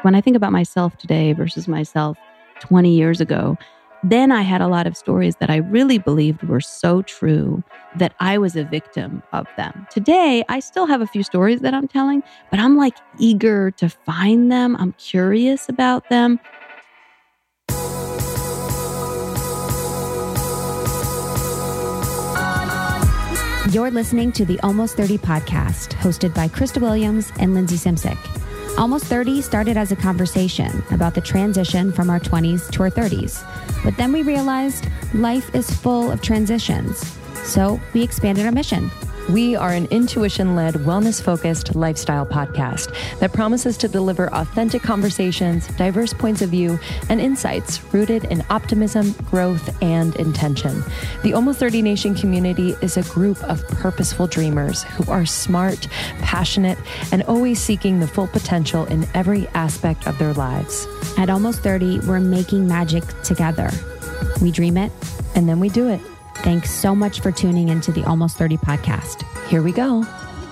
When I think about myself today versus myself 20 years ago, then I had a lot of stories that I really believed were so true that I was a victim of them. Today, I still have a few stories that I'm telling, but I'm like eager to find them. I'm curious about them. You're listening to the Almost 30 podcast, hosted by Krista Williams and Lindsay Simsick. Almost 30 started as a conversation about the transition from our 20s to our 30s. But then we realized life is full of transitions. So we expanded our mission. We are an intuition-led, wellness-focused lifestyle podcast that promises to deliver authentic conversations, diverse points of view, and insights rooted in optimism, growth, and intention. The Almost 30 Nation community is a group of purposeful dreamers who are smart, passionate, and always seeking the full potential in every aspect of their lives. At Almost 30, we're making magic together. We dream it, and then we do it. Thanks so much for tuning into the Almost 30 podcast. Here we go.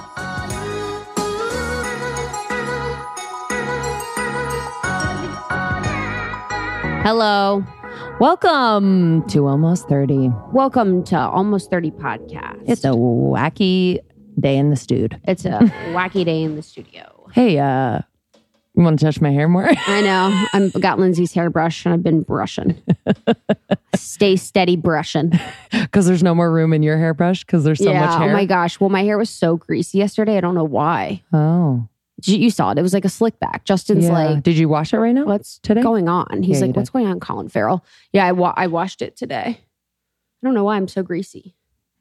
Hello. Welcome to Almost 30. Welcome to Almost 30 podcast. It's a wacky day in the stude. It's a wacky day in the studio. Hey, you want to touch my hair more? I know. I've got Lindsay's hairbrush and I've been brushing. Stay steady brushing. Because there's no more room in your hairbrush because there's so much hair? Oh my gosh. Well, my hair was so greasy yesterday. I don't know why. Oh. You saw it. It was like a slick back. Justin's like... Did you wash it right now? What's today? Going on? He's Yeah, like, what's going on, Colin Farrell? Yeah, I washed it today. I don't know why I'm so greasy.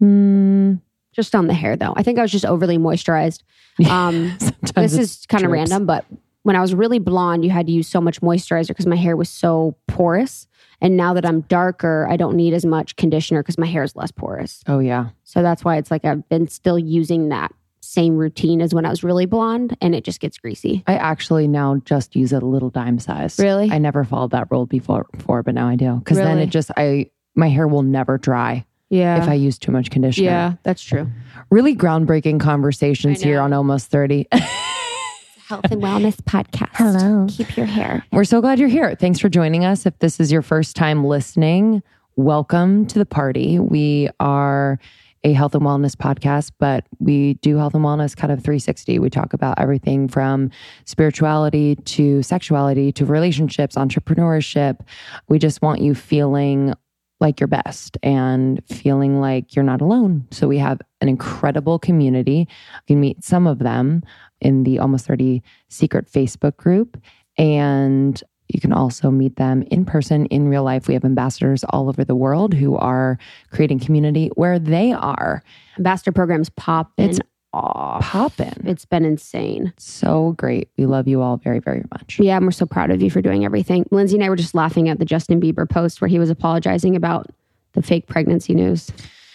Just on the hair though. I think I was just overly moisturized. This is kind of random, but when I was really blonde, you had to use so much moisturizer because my hair was so porous. And now that I'm darker, I don't need as much conditioner because my hair is less porous. Oh, yeah. So that's why it's like I've been still using that same routine as when I was really blonde and it just gets greasy. I actually now just use a little dime size. Really? I never followed that rule before, but now I do. Because then it just, my hair will never dry. Yeah. If I use too much conditioner. Yeah, that's true. Really groundbreaking conversations here on Almost 30. Health and Wellness Podcast. Hello. Keep your hair. We're so glad you're here. Thanks for joining us. If this is your first time listening, welcome to the party. We are a health and wellness podcast, but we do health and wellness kind of 360. We talk about everything from spirituality to sexuality to relationships, entrepreneurship. We just want you feeling like your best and feeling like you're not alone. So we have an incredible community. You can meet some of them in the Almost 30 secret Facebook group. And you can also meet them in person, in real life. We have ambassadors all over the world who are creating community where they are. Ambassador programs popping off. Popping. It's been insane. So great. We love you all very, very much. Yeah, and we're so proud of you for doing everything. Lindsay and I were just laughing at the Justin Bieber post where he was apologizing about the fake pregnancy news.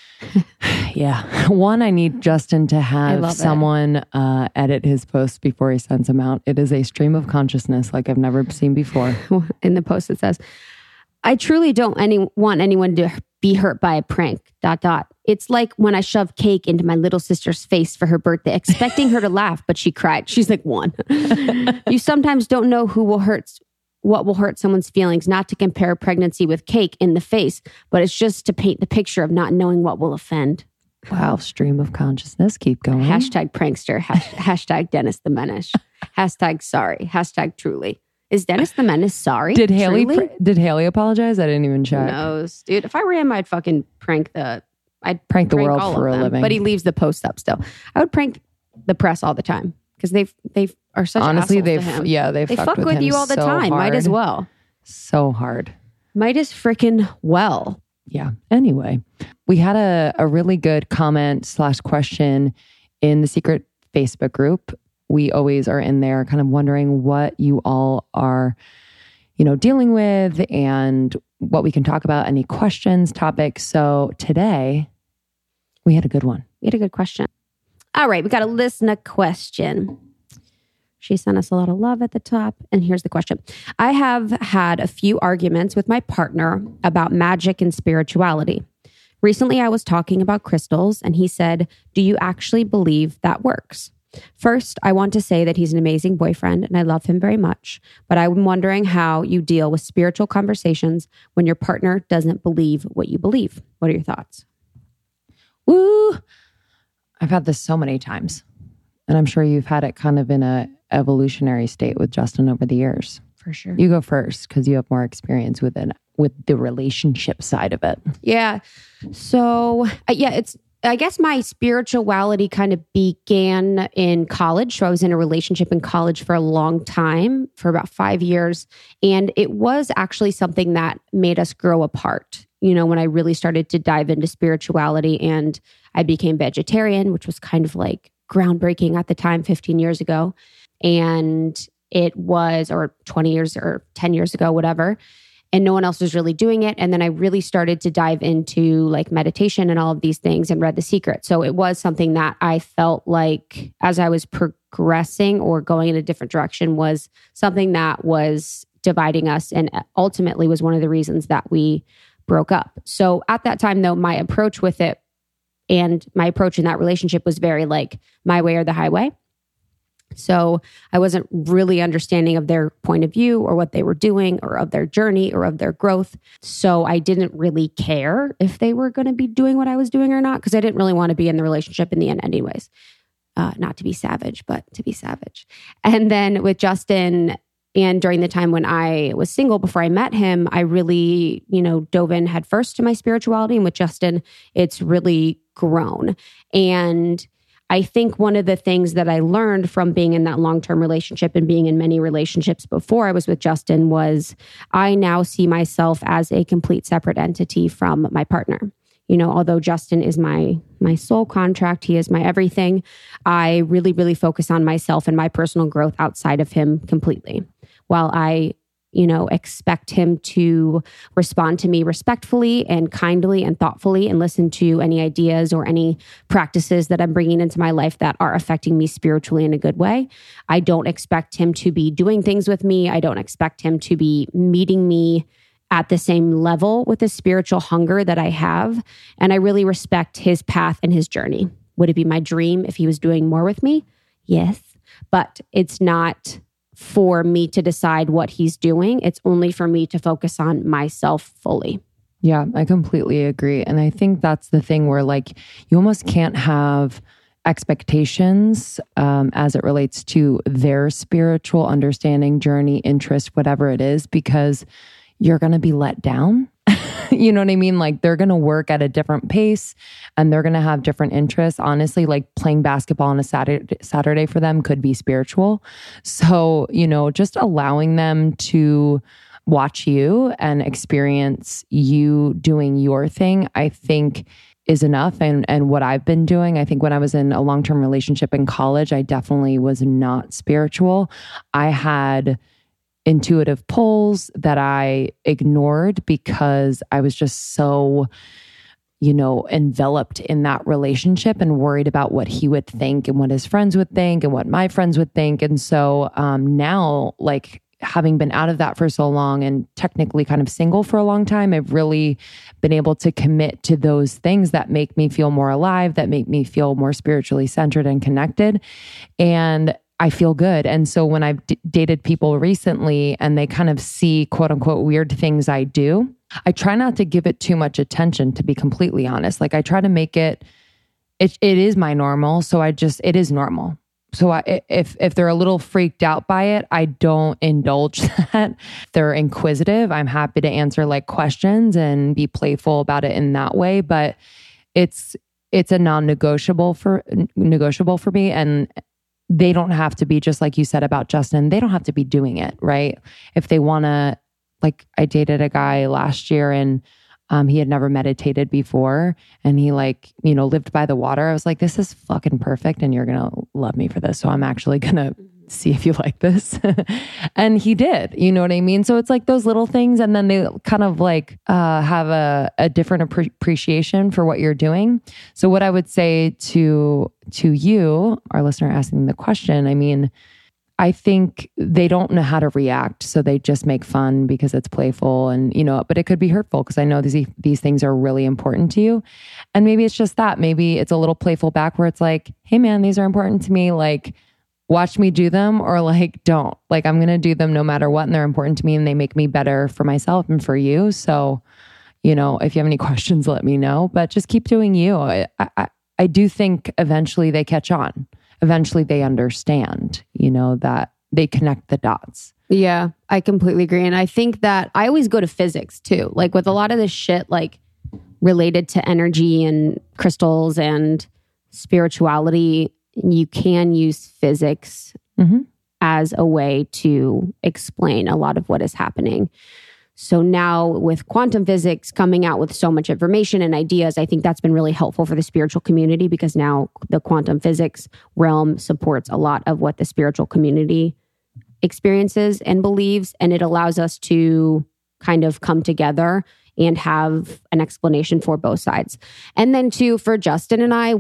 Yeah. One, I need Justin to have someone edit his post before he sends them out. It is a stream of consciousness like I've never seen before. In the post it says, I truly don't want anyone to be hurt by a prank, ... It's like when I shoved cake into my little sister's face for her birthday, expecting her to laugh, but she cried. She's like 1. You sometimes don't know what will hurt someone's feelings, not to compare pregnancy with cake in the face, but it's just to paint the picture of not knowing what will offend. Wow, stream of consciousness. Keep going. Hashtag prankster. Hashtag Dennis the Menace. Hashtag sorry. Hashtag truly. Is Dennis the Menace sorry? Did Haley apologize? I didn't even check. Who knows, dude. If I were him, I'd fucking prank the world for a living. But he leaves the post up still. I would prank the press all the time because they are such honestly assholes to him. they fuck with you all the time. Hard. Might as well. So hard. Might as freaking well. Yeah. Anyway, we had a really good comment / question in the secret Facebook group. We always are in there kind of wondering what you all are, dealing with and what we can talk about, any questions, topics. So today we had a good one. We had a good question. All right. We got a listener question. She sent us a lot of love at the top. And here's the question. I have had a few arguments with my partner about magic and spirituality. Recently, I was talking about crystals and he said, do you actually believe that works? First, I want to say that he's an amazing boyfriend and I love him very much, but I'm wondering how you deal with spiritual conversations when your partner doesn't believe what you believe. What are your thoughts? Woo! I've had this so many times, and I'm sure you've had it kind of in a evolutionary state with Justin over the years. For sure. You go first because you have more experience with the relationship side of it. Yeah. So I guess my spirituality kind of began in college. So I was in a relationship in college for a long time, for about 5 years. And it was actually something that made us grow apart. You know, when I really started to dive into spirituality and I became vegetarian, which was kind of like groundbreaking at the time, 15 years ago. And it was, or 20 years or 10 years ago, whatever. And no one else was really doing it. And then I really started to dive into like meditation and all of these things and read The Secret. So it was something that I felt like as I was progressing or going in a different direction was something that was dividing us and ultimately was one of the reasons that we broke up. So at that time though, my approach with it and my approach in that relationship was very like my way or the highway. So I wasn't really understanding of their point of view or what they were doing or of their journey or of their growth. So I didn't really care if they were going to be doing what I was doing or not, because I didn't really want to be in the relationship in the end anyways. Not to be savage, but to be savage. And then with Justin, and during the time when I was single before I met him, I really, dove in head first to my spirituality. And with Justin, it's really grown. And I think one of the things that I learned from being in that long-term relationship and being in many relationships before I was with Justin was I now see myself as a complete separate entity from my partner. Although Justin is my soul contract, he is my everything, I really, really focus on myself and my personal growth outside of him completely. While I expect him to respond to me respectfully and kindly and thoughtfully and listen to any ideas or any practices that I'm bringing into my life that are affecting me spiritually in a good way. I don't expect him to be doing things with me. I don't expect him to be meeting me at the same level with the spiritual hunger that I have. And I really respect his path and his journey. Would it be my dream if he was doing more with me? Yes, but it's not for me to decide what he's doing. It's only for me to focus on myself fully. Yeah, I completely agree. And I think that's the thing where like you almost can't have expectations as it relates to their spiritual understanding, journey, interest, whatever it is, because you're going to be let down. You know what I mean? Like they're going to work at a different pace and they're going to have different interests. Honestly, like playing basketball on a Saturday for them could be spiritual. So, just allowing them to watch you and experience you doing your thing, I think is enough. And what I've been doing, I think when I was in a long-term relationship in college, I definitely was not spiritual. I had intuitive pulls that I ignored because I was just so, enveloped in that relationship and worried about what he would think and what his friends would think and what my friends would think. And so now, like having been out of that for so long and technically kind of single for a long time, I've really been able to commit to those things that make me feel more alive, that make me feel more spiritually centered and connected. And I feel good. And so when I've dated people recently and they kind of see quote unquote weird things I do, I try not to give it too much attention, to be completely honest. Like I try to make it is my normal. So it is normal. So if they're a little freaked out by it, I don't indulge that. If they're inquisitive, I'm happy to answer like questions and be playful about it in that way. But it's a non-negotiable for me. And they don't have to be, just like you said about Justin, they don't have to be doing it, right? If they want to, like I dated a guy last year and he had never meditated before and he lived by the water. I was like, this is fucking perfect and you're going to love me for this. So I'm actually going to see if you like this. And he did, you know what I mean? So it's like those little things. And then they kind of like have a different appreciation for what you're doing. So what I would say to you, our listener asking the question, I mean, I think they don't know how to react. So they just make fun because it's playful and, but it could be hurtful because I know these things are really important to you. And maybe it's just that. Maybe it's a little playful back where it's like, hey man, these are important to me. Like, watch me do them or like, don't. Like, I'm going to do them no matter what. And they're important to me and they make me better for myself and for you. So, if you have any questions, let me know. But just keep doing you. I do think eventually they catch on. Eventually they understand, that they connect the dots. Yeah, I completely agree. And I think that I always go to physics too. Like with a lot of this shit, like related to energy and crystals and spirituality, you can use physics as a way to explain a lot of what is happening. So now with quantum physics coming out with so much information and ideas, I think that's been really helpful for the spiritual community because now the quantum physics realm supports a lot of what the spiritual community experiences and believes. And it allows us to kind of come together and have an explanation for both sides. And then too, for Justin and I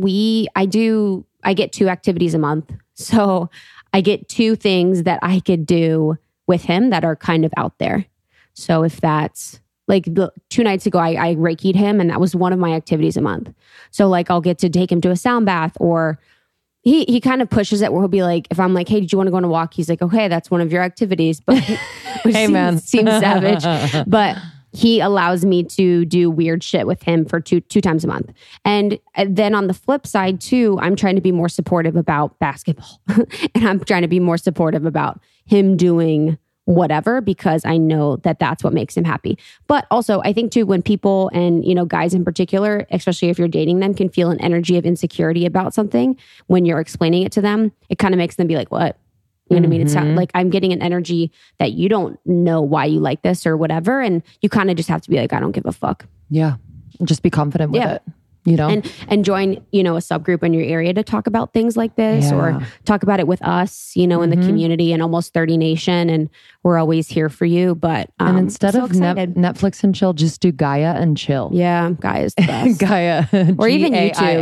get 2 activities a month. So I get 2 things that I could do with him that are kind of out there. So if that's like 2 nights ago, I Reiki'd him and that was one of my activities a month. So like I'll get to take him to a sound bath or he kind of pushes it where he'll be like, if I'm like, hey, did you want to go on a walk? He's like, okay, that's one of your activities. But which seems savage. But he allows me to do weird shit with him for two times a month. And then on the flip side too, I'm trying to be more supportive about basketball. And I'm trying to be more supportive about him doing whatever, because I know that that's what makes him happy. But also I think too, when people and, guys in particular, especially if you're dating them, can feel an energy of insecurity about something when you're explaining it to them, it kind of makes them be like, what? You know what I mean? It's not like I'm getting an energy that you don't know why you like this or whatever. And you kind of just have to be like, I don't give a fuck. Yeah. Just be confident with it. And join, a subgroup in your area to talk about things like this or talk about it with us, in the community and Almost 30 Nation. And we're always here for you. But and instead of Netflix and chill, just do Gaia and chill. Yeah, Gaia's the best. Gaia. Or even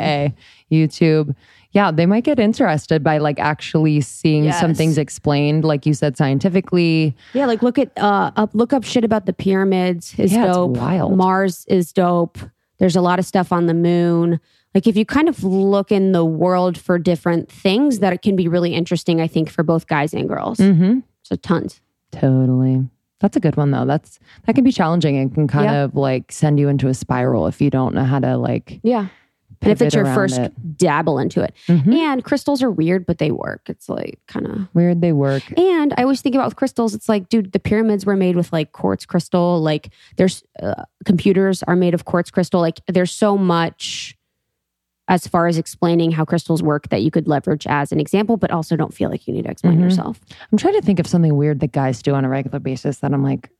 YouTube. Yeah, they might get interested by like actually seeing some things explained, like you said, scientifically. Yeah, like look up shit about the pyramids is dope. It's wild. Mars is dope. There's a lot of stuff on the moon. Like if you kind of look in the world for different things, that it can be really interesting, I think, for both guys and girls. So tons. Totally. That's a good one though. That can be challenging and can kind of like send you into a spiral if you don't know how to like. Yeah. And if it's your first dabble into it. And crystals are weird, but they work. It's like kind of weird. They work. And I always think about with crystals, it's like, dude, the pyramids were made with like quartz crystal. Like there's computers are made of quartz crystal. Like there's so much as far as explaining how crystals work that you could leverage as an example, but also don't feel like you need to explain yourself. I'm trying to think of something weird that guys do on a regular basis that I'm like,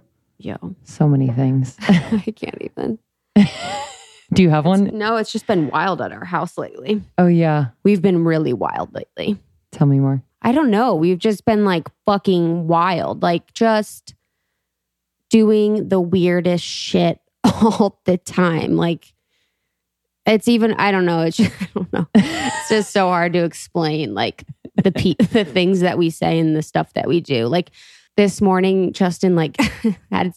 so many things. I can't even. Do you have one? No, it's just been wild at our house lately. Oh, yeah. We've been really wild lately. Tell me more. I don't know. We've just been like fucking wild. Like just doing the weirdest shit all the time. Like it's even, I don't know. It's just so hard to explain like the things that we say and the stuff that we do. Like this morning, Justin like had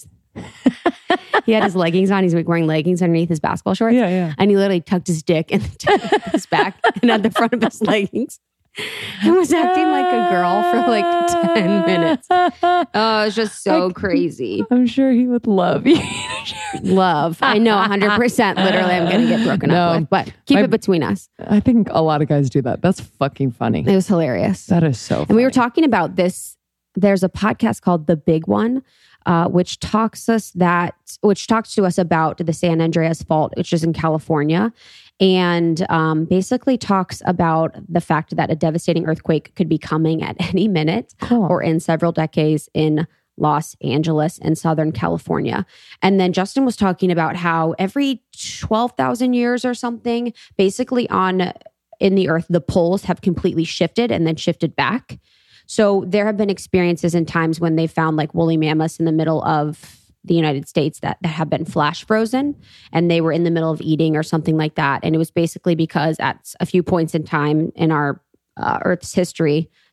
he had his leggings on. He's like wearing leggings underneath his basketball shorts. Yeah. And he literally tucked his dick in his back and at the front of his leggings. And was acting like a girl for like 10 minutes. Oh, it's just so crazy. I'm sure he would love you. Love. I know 100%. Literally, I'm going to get broken up with. But keep it between us. I think a lot of guys do that. That's fucking funny. It was hilarious. That is so funny. And we were talking about this. There's a podcast called The Big One, which talks to us about the San Andreas Fault, which is in California, and basically talks about the fact that a devastating earthquake could be coming at any minute or in several decades in Los Angeles and Southern California. And then Justin was talking about how every 12,000 years or something, basically in the earth, the poles have completely shifted and then shifted back. So there have been experiences and times when they found like woolly mammoths in the middle of the United States that have been flash frozen and they were in the middle of eating or something like that. And it was basically because at a few points in time in our Earth's history,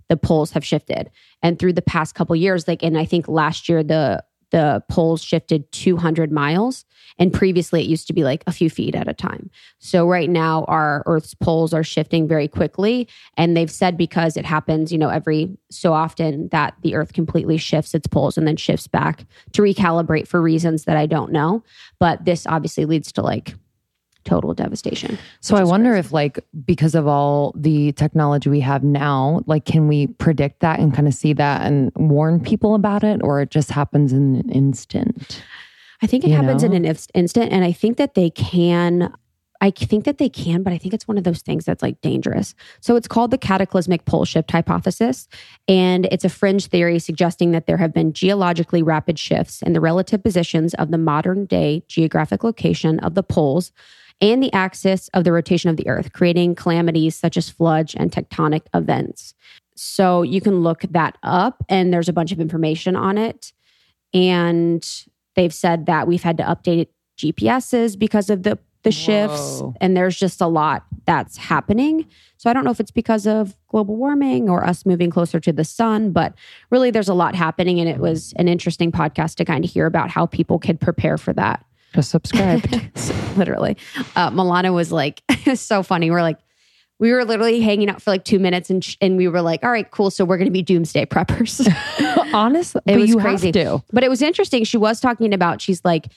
the poles have shifted. And through the past couple years, like, and I think last year, the poles shifted 200 miles. And previously it used to be like a few feet at a time. So right now our Earth's poles are shifting very quickly. And they've said because it happens, every so often that the Earth completely shifts its poles and then shifts back to recalibrate for reasons that I don't know. But this obviously leads to like total devastation. So I wonder if like, because of all the technology we have now, like, can we predict that and kind of see that and warn people about it, or it just happens in an instant? I think it happens in an instant. And I think that they can, but I think it's one of those things that's like dangerous. So it's called the cataclysmic pole shift hypothesis. And it's a fringe theory suggesting that there have been geologically rapid shifts in the relative positions of the modern day geographic location of the poles and the axis of the rotation of the Earth, creating calamities such as floods and tectonic events. So you can look that up, and there's a bunch of information on it. And they've said that we've had to update GPSs because of the shifts. Whoa. And there's just a lot that's happening. So I don't know if it's because of global warming or us moving closer to the sun, but really there's a lot happening. And it was an interesting podcast to kind of hear about how people could prepare for that. Just subscribed. Literally. Milana was like, it was so funny. We were literally hanging out for like 2 minutes and we were like, all right, cool. So we're going to be doomsday preppers. Honestly, it was you crazy. Have to. But it was interesting. She was talking about, she's like,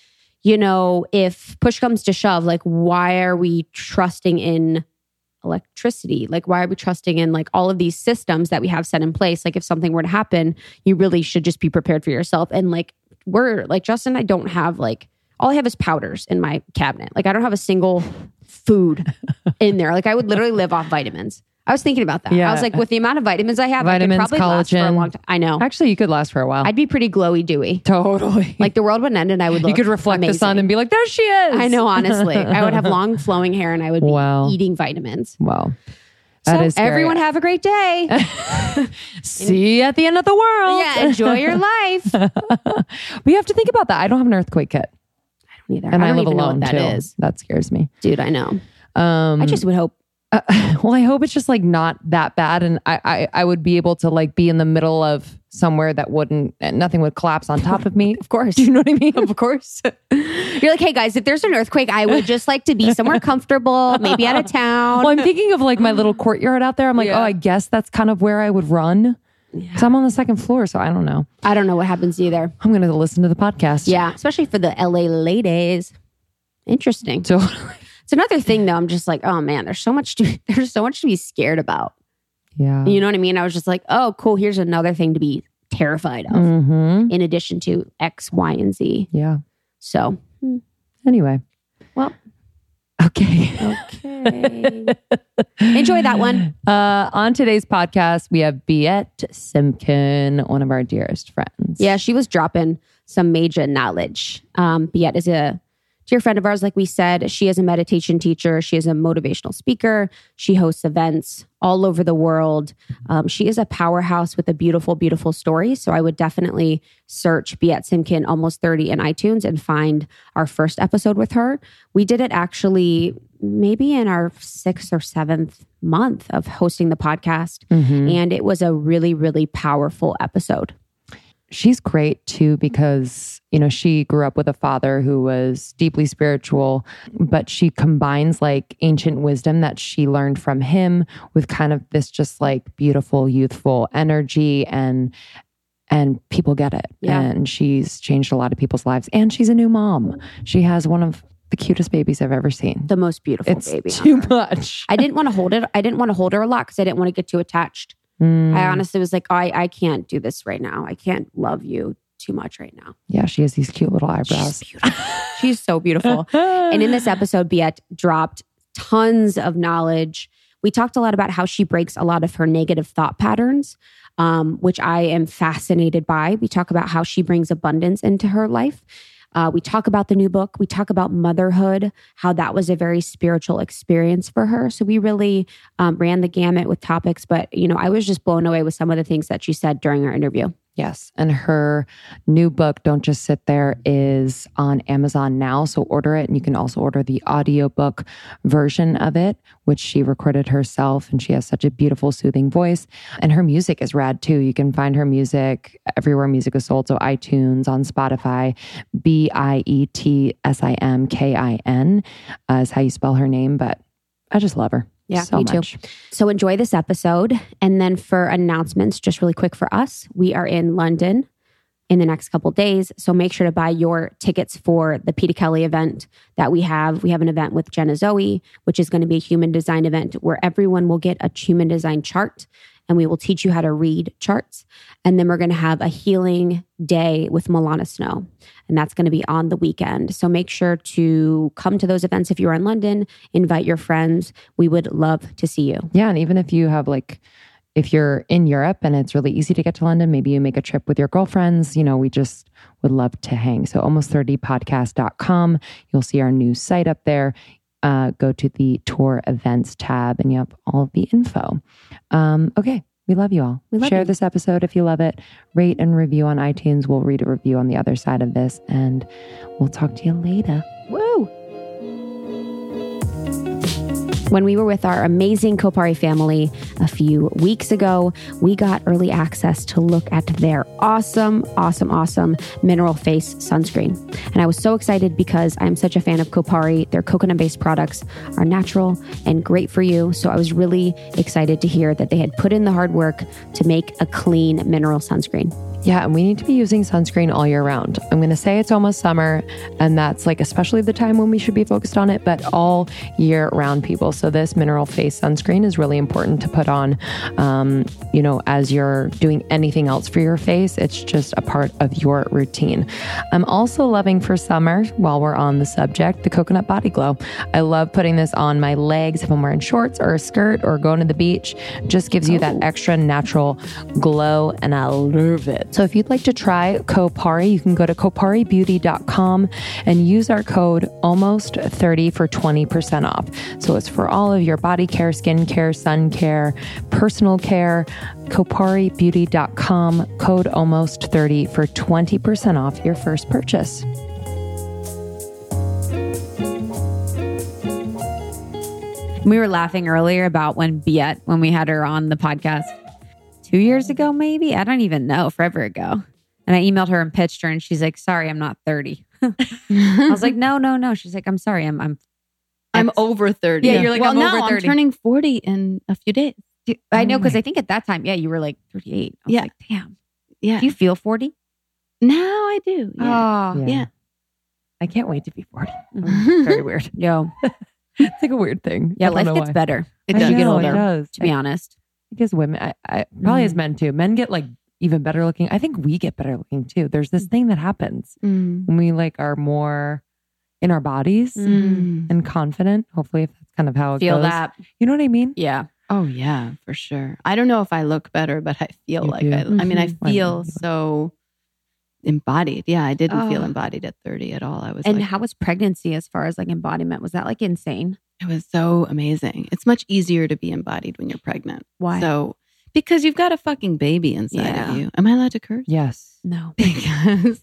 if push comes to shove, like, why are we trusting in electricity? Like, why are we trusting in like all of these systems that we have set in place? Like, if something were to happen, you really should just be prepared for yourself. And like, we're like, Justin, I don't have like, all I have is powders in my cabinet. Like, I don't have a single food in there. Like, I would literally live off vitamins. I was thinking about that. Yeah. I was like, with the amount of vitamins I have, Vitamins, I could probably last for a long time. I know. Actually, you could last for a while. I'd be pretty glowy dewy. Totally. Like the world would end and I would look You could reflect amazing. the sun and be like, there she is. I know, honestly. I would have long flowing hair and I would be Wow. eating vitamins. Wow. That So is scary. everyone have a great day. See you at the end of the world. Yeah, enjoy your life. We have to think about that. I don't have an earthquake kit. Either. And I I don't live even know alone what too. that is. That scares me. Dude, I know. I just would hope. Well, I hope it's just like not that bad. And I would be able to like be in the middle of somewhere that nothing would collapse on top of me. Of course. Do you know what I mean? Of course. You're like, hey guys, if there's an earthquake, I would just like to be somewhere comfortable, maybe out of town. Well, I'm thinking of like my little courtyard out there. I'm like, Yeah. oh, I guess that's kind of where I would run. Because I'm on the second floor, so I don't know. I don't know what happens either. I'm going to listen to the podcast. Yeah, especially for the LA ladies. Interesting. So It's another thing though. I'm just like, oh man, there's so much to be scared about. yeah. You know what I mean? I was just like, oh, cool. Here's another thing to be terrified of Mm-hmm. in addition to X, Y, and Z. Yeah. So, Anyway. well, Okay. enjoy that one. On today's podcast, we have Biet Simkin, one of our dearest friends. Yeah, she was dropping some major knowledge. Biet is a dear friend of ours. Like we said, she is a meditation teacher. She is a motivational speaker. She hosts events all over the world. She is a powerhouse with a beautiful, beautiful story. So I would definitely search Biet Simkin Almost 30 in iTunes and find our first episode with her. We did it actually maybe in our 6th or 7th month of hosting the podcast. And it was a really, really powerful episode. She's great too because, she grew up with a father who was deeply spiritual, but she combines like ancient wisdom that she learned from him with kind of this just like beautiful, youthful energy and people get it. Yeah. And she's changed a lot of people's lives. And she's a new mom. She has one of the cutest babies I've ever seen. The most beautiful It's baby. too much. I didn't want to hold it. I didn't want to hold her a lot because I didn't want to get too attached. I honestly was like, I can't do this right now. I can't love you too much right now. Yeah, she has these cute little eyebrows. She's beautiful. She's so beautiful. And in this episode, Biet dropped tons of knowledge. We talked a lot about how she breaks a lot of her negative thought patterns, which I am fascinated by. We talk about how she brings abundance into her life. We talk about the new book. We talk about motherhood, how that was a very spiritual experience for her. So we really ran the gamut with topics. But, I was just blown away with some of the things that she said during our interview. Yes. And her new book, Don't Just Sit There, is on Amazon now. So order it. And you can also order the audiobook version of it, which she recorded herself. And she has such a beautiful, soothing voice. And her music is rad too. You can find her music everywhere music is sold. So iTunes, on Spotify, BIETSIMKIN is how you spell her name. But I just love her. Yeah, so me much. too. So enjoy this episode. And then for announcements, just really quick for us, we are in London in the next couple of days. So make sure to buy your tickets for the Peter Kelly event that we have. We have an event with Jenna Zoe, which is going to be a human design event where everyone will get a human design chart and we will teach you how to read charts. And then we're going to have a healing day with Milana Snow. And that's going to be on the weekend. So make sure to come to those events if you're in London, invite your friends. We would love to see you. Yeah. And even if you have if you're in Europe and it's really easy to get to London, maybe you make a trip with your girlfriends, we just would love to hang. So almost30podcast.com. You'll see our new site up there. Go to the tour events tab and you have all of the info. Okay. We love you all. Share this episode if you love it. Rate and review on iTunes. We'll read a review on the other side of this and we'll talk to you later. Woo! When we were with our amazing Kopari family a few weeks ago, we got early access to look at their awesome mineral face sunscreen. And I was so excited because I'm such a fan of Kopari. Their coconut-based products are natural and great for you. So I was really excited to hear that they had put in the hard work to make a clean mineral sunscreen. Yeah, and we need to be using sunscreen all year round. I'm going to say it's almost summer, and that's especially the time when we should be focused on it, but all year round, people. So this mineral face sunscreen is really important to put on, as you're doing anything else for your face. It's just a part of your routine. I'm also loving for summer, while we're on the subject, the Coconut Body Glow. I love putting this on my legs if I'm wearing shorts or a skirt or going to the beach. Just gives you that extra natural glow, and I love it. So if you'd like to try Kopari, you can go to koparibeauty.com and use our code almost30 for 20% off. So it's for all of your body care, skin care, sun care, personal care. koparibeauty.com, code almost30 for 20% off your first purchase. We were laughing earlier about when we had her on the podcast 2 years ago, maybe. I don't even know, forever ago. And I emailed her and pitched her and she's like, sorry, I'm not 30. I was like, no. She's like, I'm sorry. I'm over 30. Yeah, you're like, I'm over 30. I'm turning 40 in a few days. I know, because I think at that time, you were like 38. I was like, damn. Yeah. Do you feel 40? Now I do. Yeah. Oh, yeah. I can't wait to be 40. Very weird. Yo. It's a weird thing. Yeah, life gets better It as you does. get older, It does. to be honest. Because women, I probably as men too. Men get even better looking. I think we get better looking too. There's this thing that happens when we are more in our bodies and confident. Hopefully, if that's kind of how it Feel goes. that. You know what I mean? Yeah. Oh yeah, for sure. I don't know if I look better, but I feel You like do. I I feel know. so embodied. Yeah, I didn't feel embodied at 30 at all. I was And how was pregnancy as far as embodiment? Was that insane? it was so amazing. It's much easier to be embodied when you're pregnant. Why? So because you've got a fucking baby inside of you. Am I allowed to curse? Yes. No. Because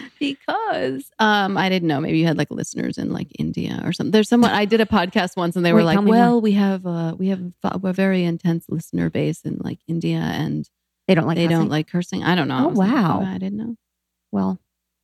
I didn't know. Maybe you had listeners in India or something. There's someone I did a podcast once and they were Wait, like, tell me well, more. we have a very intense listener base in India and They don't like they cussing? don't like cursing. I don't know. Oh, I was like, wow. I didn't know. Well,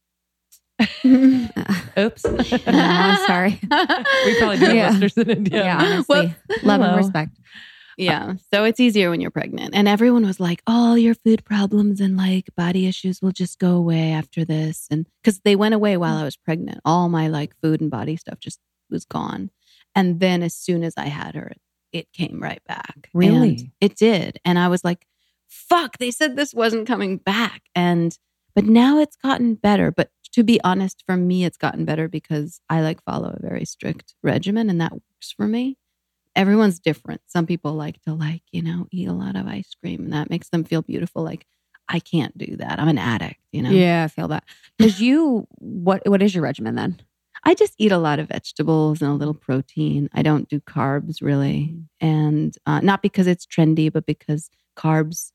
Oops. I'm sorry. We probably do have Yeah. listeners in India. Yeah, honestly. Love and respect. Yeah. So it's easier when you're pregnant. And everyone was like, all your food problems and body issues will just go away after this. And because they went away while I was pregnant, all my food and body stuff just was gone. And then as soon as I had her, it came right back. Really? And it did. And I was like, fuck, they said this wasn't coming back. But now it's gotten better. But to be honest, for me, it's gotten better because I follow a very strict regimen and that works for me. Everyone's different. Some people like to eat a lot of ice cream and that makes them feel beautiful. I can't do that. I'm an addict, Yeah, I feel that. Because what is your regimen then? I just eat a lot of vegetables and a little protein. I don't do carbs really. And not because it's trendy, but because carbs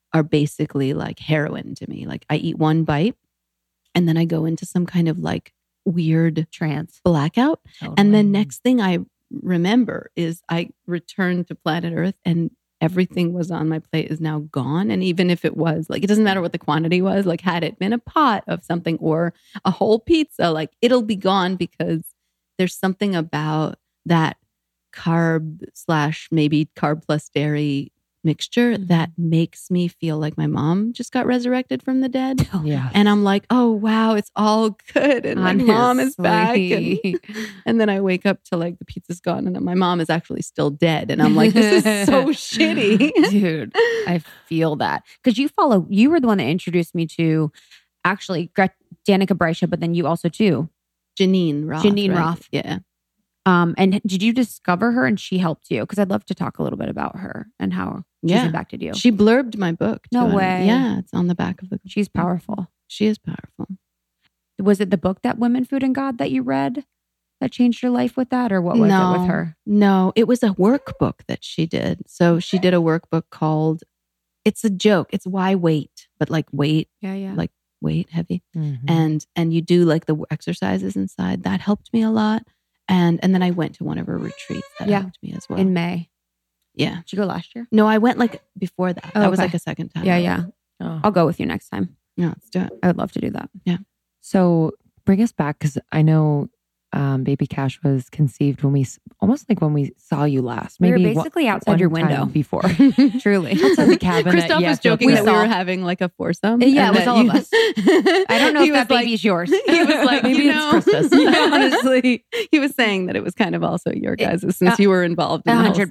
are basically like heroin to me. Like I eat one bite and then I go into some kind of like weird Trance. blackout. Totally. And then next thing I remember is I returned to planet Earth and everything was on my plate is now gone. And even if it was like, it doesn't matter what the quantity was, like had it been a pot of something or a whole pizza, like it'll be gone because there's something about that carb / maybe carb plus dairy mixture that makes me feel like my mom just got resurrected from the dead. Yeah. And I'm like, oh, wow, it's all good. And my mom is back. And then I wake up to like the pizza's gone and my mom is actually still dead. And I'm like, this is so shitty. Dude, I feel that. Because you were the one that introduced me to actually Danica Breicha, but then you also too. Janine Roth. Janine right? Roth. Yeah. And did you discover her and she helped you? Because I'd love to talk a little bit about her and how she's impacted you. She blurbed my book. No way. Yeah, it's on the back of the. She's powerful. She is powerful. Was it the book that Women, Food, and God that you read that changed your life with that? Or what was it with her? No, it was a workbook that she did. So she did a workbook called, it's a joke. It's Why Wait, but like weight, Yeah. like weight heavy. Mm-hmm. And you do like the exercises inside. That helped me a lot. And then I went to one of her retreats that helped me as well. In May. Yeah. Did you go last year? No, I went like before that. Oh, that was okay. like a second time. Yeah. Oh. I'll go with you next time. Yeah, let's do it. I would love to do that. So bring us back because I know Baby Cash was conceived when we saw you last. We were Maybe basically outside one your time window. before. Truly. Outside the cabin. Christoph was joking that we were having like a foursome. Yeah, and it was that all of you- us. I don't know He if that was like- baby's yours. He was like, Maybe you it's know, Christmas. honestly, he was saying that it was kind of also your guys' since you were involved in the whole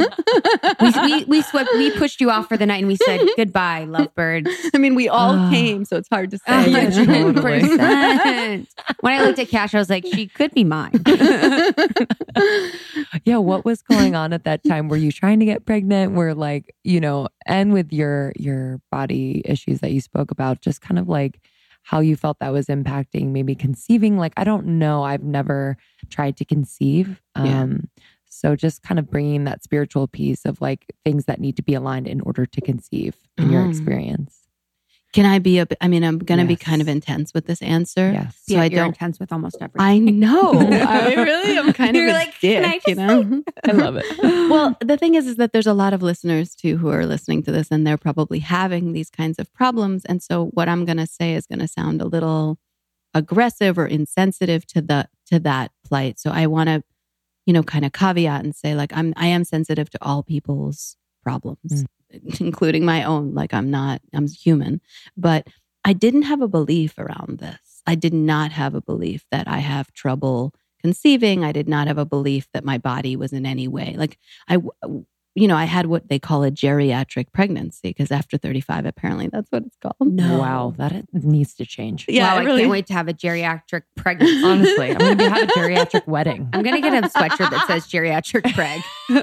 100%. We pushed you off for the night and we said goodbye, lovebirds. I mean, we all came, so it's hard to say. Yeah, totally. 100%. When I looked at Cash, I was like, she could be mine. Yeah, what was going on at that time? Were you trying to get pregnant? Were like, and with your body issues that you spoke about, just kind of like how you felt that was impacting maybe conceiving? Like, I don't know. I've never tried to conceive. So just kind of bringing that spiritual piece of like things that need to be aligned in order to conceive in your experience. Can I be I'm going to be Yes. kind of intense with this answer. Yes. So Yeah, I you're don't, intense with almost everything. I know. I really am kind You're of a like, dick, can I just I love it. Well, the thing is that there's a lot of listeners too who are listening to this and they're probably having these kinds of problems. And so what I'm going to say is going to sound a little aggressive or insensitive to that plight. So I want to, kind of caveat and say like, I am sensitive to all people's problems, including my own. Like I'm human, but I didn't have a belief around this. I did not have a belief that I have trouble conceiving. I did not have a belief that my body was in any way like I had what they call a geriatric pregnancy because after 35, apparently that's what it's called. No. Wow, that needs to change. Yeah, wow, it really- I can't wait to have a geriatric pregnancy. Honestly, I'm going to have a geriatric wedding. I'm going to get a sweatshirt that says geriatric preg.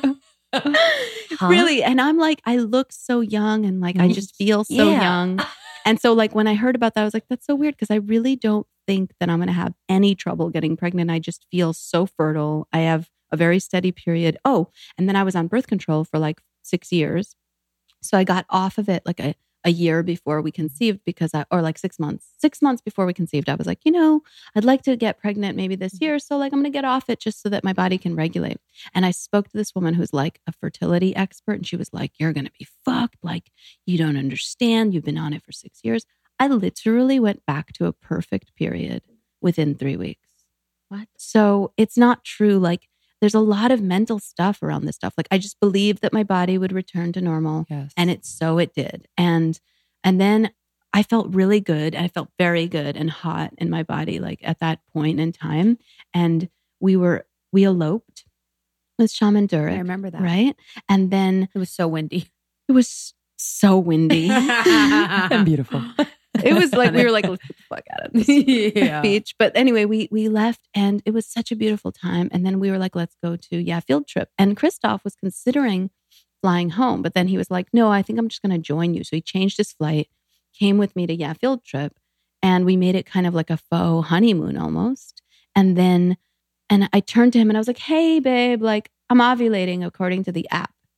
Really. And I'm like, I look so young and like, I just feel so Yeah. young. And so like when I heard about that, I was like, that's so weird because I really don't think that I'm going to have any trouble getting pregnant. I just feel so fertile. I have a very steady period. Oh, and then I was on birth control for like 6 years. So I got off of it like a year before we conceived or like 6 months. 6 months before we conceived, I was like, I'd like to get pregnant maybe this year. So like, I'm going to get off it just so that my body can regulate. And I spoke to this woman who's like a fertility expert. And she was like, you're going to be fucked. Like, you don't understand. You've been on it for 6 years. I literally went back to a perfect period within 3 weeks. What? So it's not true. Like, there's a lot of mental stuff around this stuff. Like I just believed that my body would return to normal. Yes. And it did. And then I felt really good. I felt very good and hot in my body, like at that point in time. And we eloped with Shaman Durek. I remember that. Right. And then It was so windy. it was so windy. And beautiful. It was like, we were like, let's get the fuck out of this beach. But anyway, we left and it was such a beautiful time. And then we were like, let's go to field trip. And Christoph was considering flying home, but then he was like, no, I think I'm just going to join you. So he changed his flight, came with me to field trip. And we made it kind of like a faux honeymoon almost. And I turned to him and I was like, hey babe, like I'm ovulating according to the app.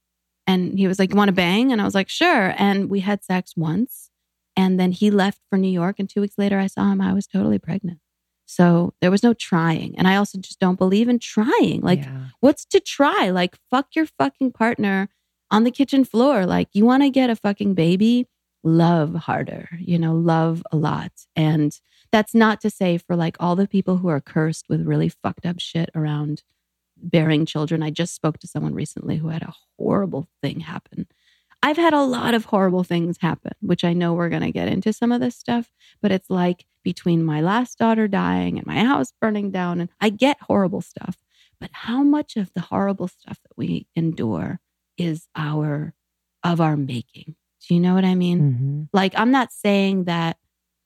And he was like, you want to bang? And I was like, sure. And we had sex once. And then he left for New York. And 2 weeks later, I saw him. I was totally pregnant. So there was no trying. And I also just don't believe in trying. Like, what's to try? Like, fuck your fucking partner on the kitchen floor. Like, you want to get a fucking baby? Love harder, love a lot. And that's not to say for like all the people who are cursed with really fucked up shit around bearing children. I just spoke to someone recently who had a horrible thing happen. I've had a lot of horrible things happen, which I know we're going to get into some of this stuff, but it's like between my last daughter dying and my house burning down, and I get horrible stuff, but how much of the horrible stuff that we endure is of our making? Do you know what I mean? Mm-hmm. Like, I'm not saying that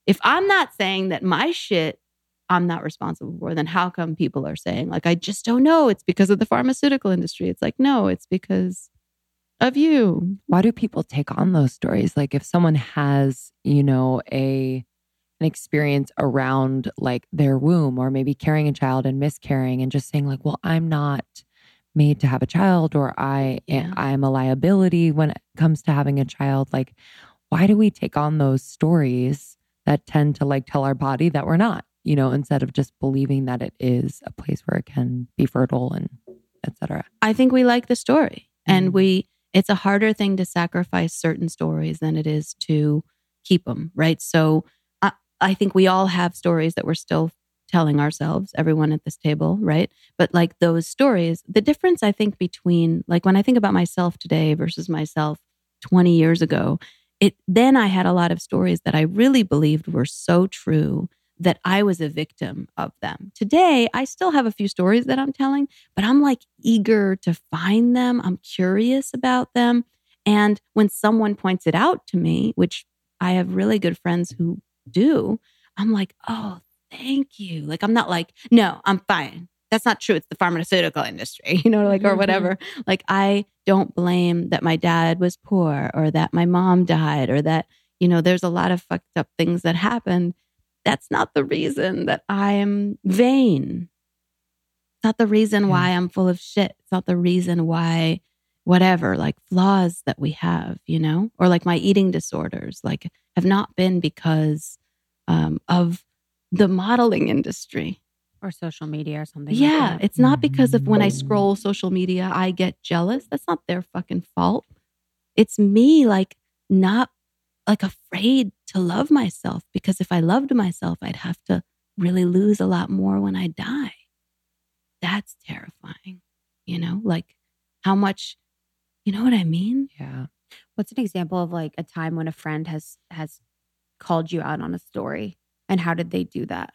my shit I'm not responsible for, then how come people are saying, like, I just don't know, it's because of the pharmaceutical industry? It's like, no, it's because of you. Why do people take on those stories? Like, if someone has, an experience around like their womb, or maybe carrying a child and miscarrying, and just saying like, well, I'm not made to have a child, or I'm a liability when it comes to having a child. Like, why do we take on those stories that tend to like tell our body that we're not, instead of just believing that it is a place where it can be fertile and etc. I think we like the story, and it's a harder thing to sacrifice certain stories than it is to keep them, right? So I think we all have stories that we're still telling ourselves, everyone at this table, right? But like those stories, the difference I think between, like when I think about myself today versus myself 20 years ago, then I had a lot of stories that I really believed were so true that I was a victim of them. Today, I still have a few stories that I'm telling, but I'm like eager to find them. I'm curious about them. And when someone points it out to me, which I have really good friends who do, I'm like, oh, thank you. Like, I'm not like, no, I'm fine. That's not true. It's the pharmaceutical industry, or whatever. Like, I don't blame that my dad was poor, or that my mom died, or that, there's a lot of fucked up things that happened. That's not the reason that I'm vain. It's not the reason why I'm full of shit. It's not the reason why whatever, like flaws that we have, or like my eating disorders, like have not been because of the modeling industry. Or social media or something. Yeah, like that. It's not because of when I scroll social media, I get jealous. That's not their fucking fault. It's me, like, not like afraid to love myself, because if I loved myself, I'd have to really lose a lot more when I die. That's terrifying. Like how much, you know what I mean? Yeah. What's an example of like a time when a friend has called you out on a story, and how did they do that?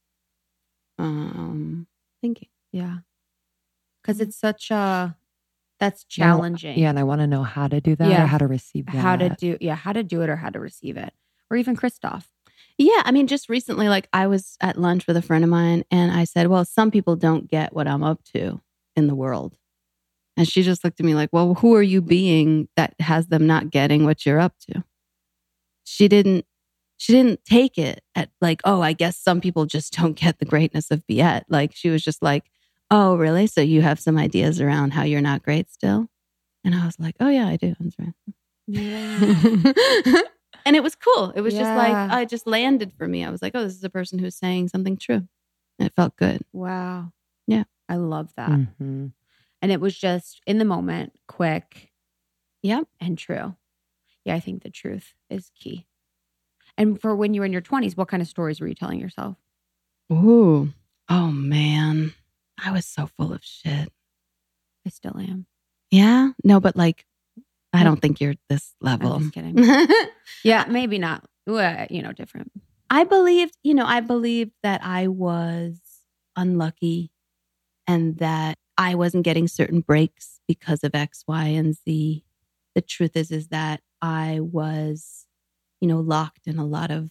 Thinking. Yeah. Because it's that's challenging. Yeah. And I want to know how to do that, or how to receive that. How to do it, or how to receive it. Or even Christoph. Yeah. I mean, just recently, like I was at lunch with a friend of mine, and I said, well, some people don't get what I'm up to in the world. And she just looked at me like, well, who are you being that has them not getting what you're up to? She didn't take it at like, oh, I guess some people just don't get the greatness of Biet. Like, she was just like, oh, really? So you have some ideas around how you're not great still? And I was like, oh yeah, I do. That's right. Yeah. And it was cool. It was just like, it just landed for me. I was like, oh, this is a person who's saying something true. And it felt good. Wow. Yeah. I love that. Mm-hmm. And it was just in the moment, quick. Yep. And true. Yeah, I think the truth is key. And for when you were in your 20s, what kind of stories were you telling yourself? Ooh. Oh, man. I was so full of shit. I still am. Yeah? No, but like, I don't think you're this level. I'm just kidding. Yeah, maybe not. Different. I believed that I was unlucky, and that I wasn't getting certain breaks because of X, Y, and Z. The truth is that I was, locked in a lot of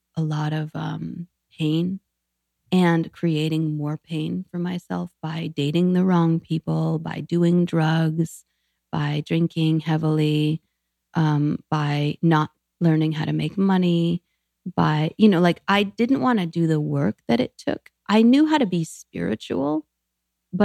pain, and creating more pain for myself by dating the wrong people, by doing drugs, by drinking heavily, by not learning how to make money, by, I didn't want to do the work that it took. I knew how to be spiritual, but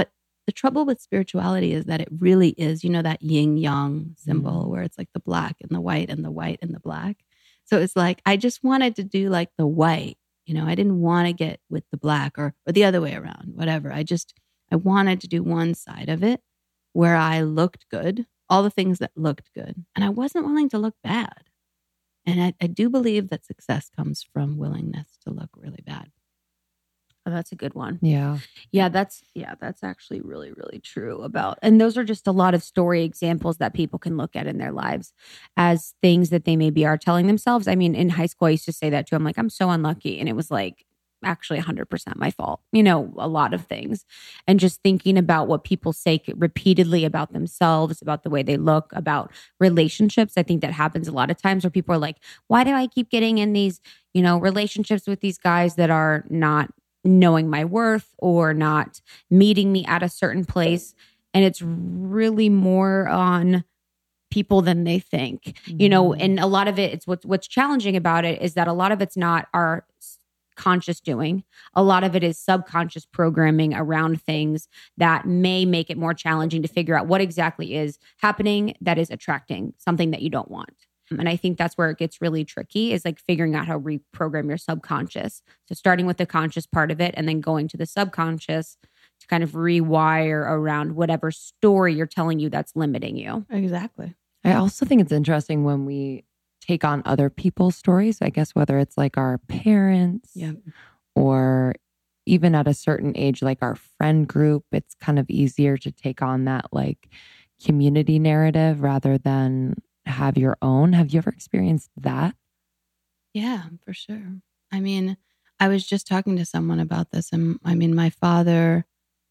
the trouble with spirituality is that it really is, that yin yang symbol where it's like the black and the white and the white and the black. So it's like, I just wanted to do like the white, I didn't want to get with the black or the other way around, whatever. I wanted to do one side of it where I looked good, all the things that looked good. And I wasn't willing to look bad. And I do believe that success comes from willingness to look really bad. Oh, that's a good one. Yeah. Yeah, that's actually really, really true and those are just a lot of story examples that people can look at in their lives as things that they maybe are telling themselves. I mean, in high school, I used to say that too. I'm like, I'm so unlucky. And it was like actually 100% my fault, a lot of things. And just thinking about what people say repeatedly about themselves, about the way they look, about relationships. I think that happens a lot of times where people are like, why do I keep getting in these, relationships with these guys that are not knowing my worth or not meeting me at a certain place? And it's really more on people than they think, and a lot of it, it's what's challenging about it is that a lot of it's not our conscious doing. A lot of it is subconscious programming around things that may make it more challenging to figure out what exactly is happening that is attracting something that you don't want. And I think that's where it gets really tricky is like figuring out how to reprogram your subconscious. So starting with the conscious part of it and then going to the subconscious to kind of rewire around whatever story you're telling you that's limiting you. Exactly. I also think it's interesting when we take on other people's stories, I guess, whether it's like our parents or even at a certain age, like our friend group, it's kind of easier to take on that like community narrative rather than have your own. Have you ever experienced that? Yeah, for sure. I mean, I was just talking to someone about this. And I mean, my father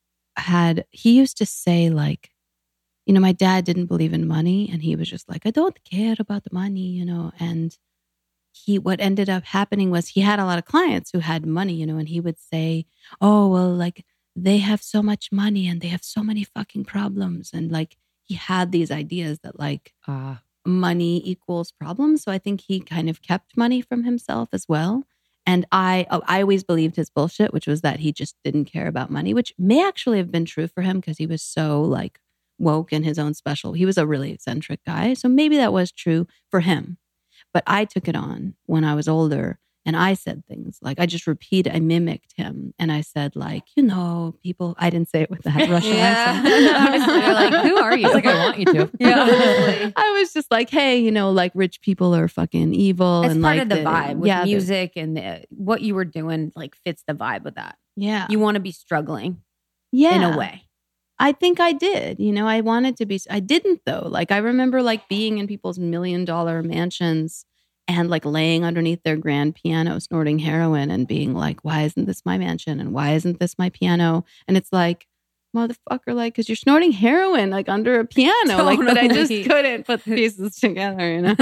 he used to say like, my dad didn't believe in money and he was just like, I don't care about the money, and what ended up happening was he had a lot of clients who had money, and he would say, oh, well, like they have so much money and they have so many fucking problems. And like, he had these ideas that like, money equals problems. So I think he kind of kept money from himself as well. And I always believed his bullshit, which was that he just didn't care about money, which may actually have been true for him because he was so like woke in his own special. He was a really eccentric guy. So maybe that was true for him. But I took it on when I was older. And I said things like, I mimicked him. And I said like, people, I didn't say it with that Russian accent. Honestly, they're like, who are you? It's like, I want you to. Yeah. I was just like, hey, like rich people are fucking evil. It's and part like of the vibe with music and what you were doing like fits the vibe with that. Yeah. You want to be struggling in a way. I think I did. I wanted to be. I didn't though. Like I remember like being in people's $1 million mansions and like laying underneath their grand piano, snorting heroin and being like, why isn't this my mansion? And why isn't this my piano? And it's like, motherfucker, like, because you're snorting heroin like under a piano. Totally. Like, but I just couldn't put the pieces together,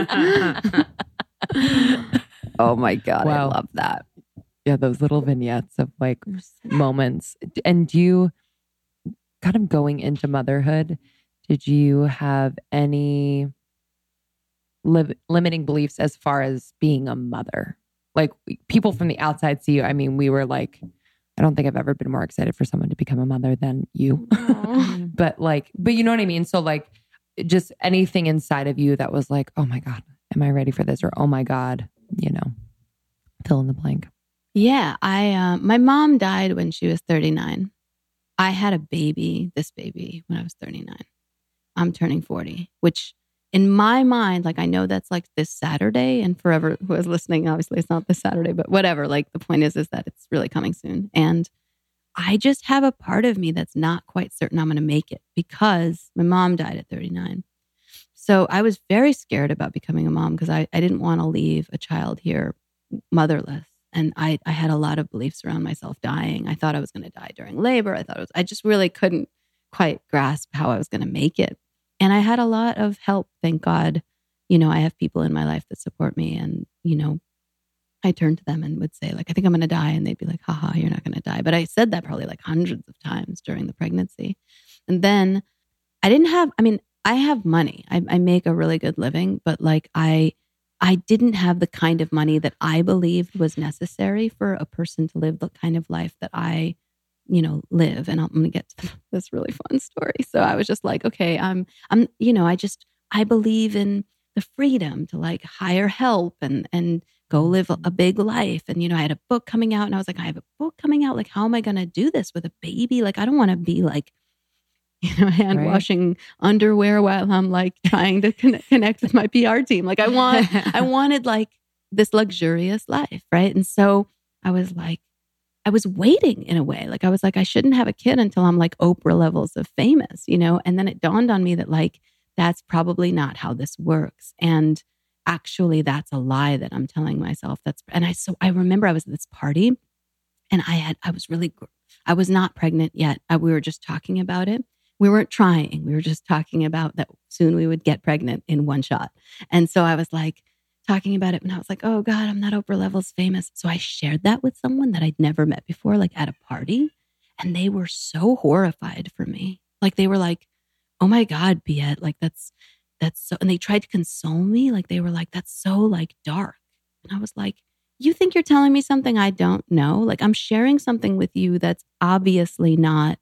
Oh my God. Wow. I love that. Yeah, those little vignettes of like moments. And you kind of going into motherhood, did you have any limiting beliefs as far as being a mother? Like people from the outside see you. I mean, we were like, I don't think I've ever been more excited for someone to become a mother than you. but you know what I mean? So like just anything inside of you that was like, oh my God, am I ready for this? Or, oh my God, fill in the blank. Yeah. My mom died when she was 39. I had this baby when I was 39. I'm turning 40, which in my mind, like I know that's like this Saturday, and forever who is listening, obviously it's not this Saturday, but whatever. Like the point is that it's really coming soon. And I just have a part of me that's not quite certain I'm going to make it because my mom died at 39. So I was very scared about becoming a mom because I didn't want to leave a child here motherless. And I had a lot of beliefs around myself dying. I thought I was going to die during labor. I just really couldn't quite grasp how I was going to make it. And I had a lot of help, thank God. I have people in my life that support me. And, I turned to them and would say, like, I think I'm going to die. And they'd be like, haha, you're not going to die. But I said that probably like hundreds of times during the pregnancy. And then I have money. I make a really good living, but like I didn't have the kind of money that I believed was necessary for a person to live the kind of life that I live. And I'm going to get to this really fun story. So I was just like, okay, I believe in the freedom to like hire help and go live a big life. And, I had a book coming out and I was like, I have a book coming out. Like, how am I going to do this with a baby? Like, I don't want to be like, hand washing underwear while I'm like trying to connect with my PR team. Like I wanted like this luxurious life. Right. And so I was like, I was waiting in a way. Like I was like, I shouldn't have a kid until I'm like Oprah levels of famous, and then it dawned on me that like, that's probably not how this works. And actually that's a lie that I'm telling myself. I remember I was at this party and I was not pregnant yet. We were just talking about it. We weren't trying. We were just talking about that soon we would get pregnant in one shot. And so I was like talking about it and I was like, oh God, I'm not Oprah levels famous. So I shared that with someone that I'd never met before, like at a party. And they were so horrified for me. Like they were like, oh my God, Biet, like that's so, and they tried to console me. Like they were like, that's so like dark. And I was like, you think you're telling me something I don't know? Like I'm sharing something with you that's obviously not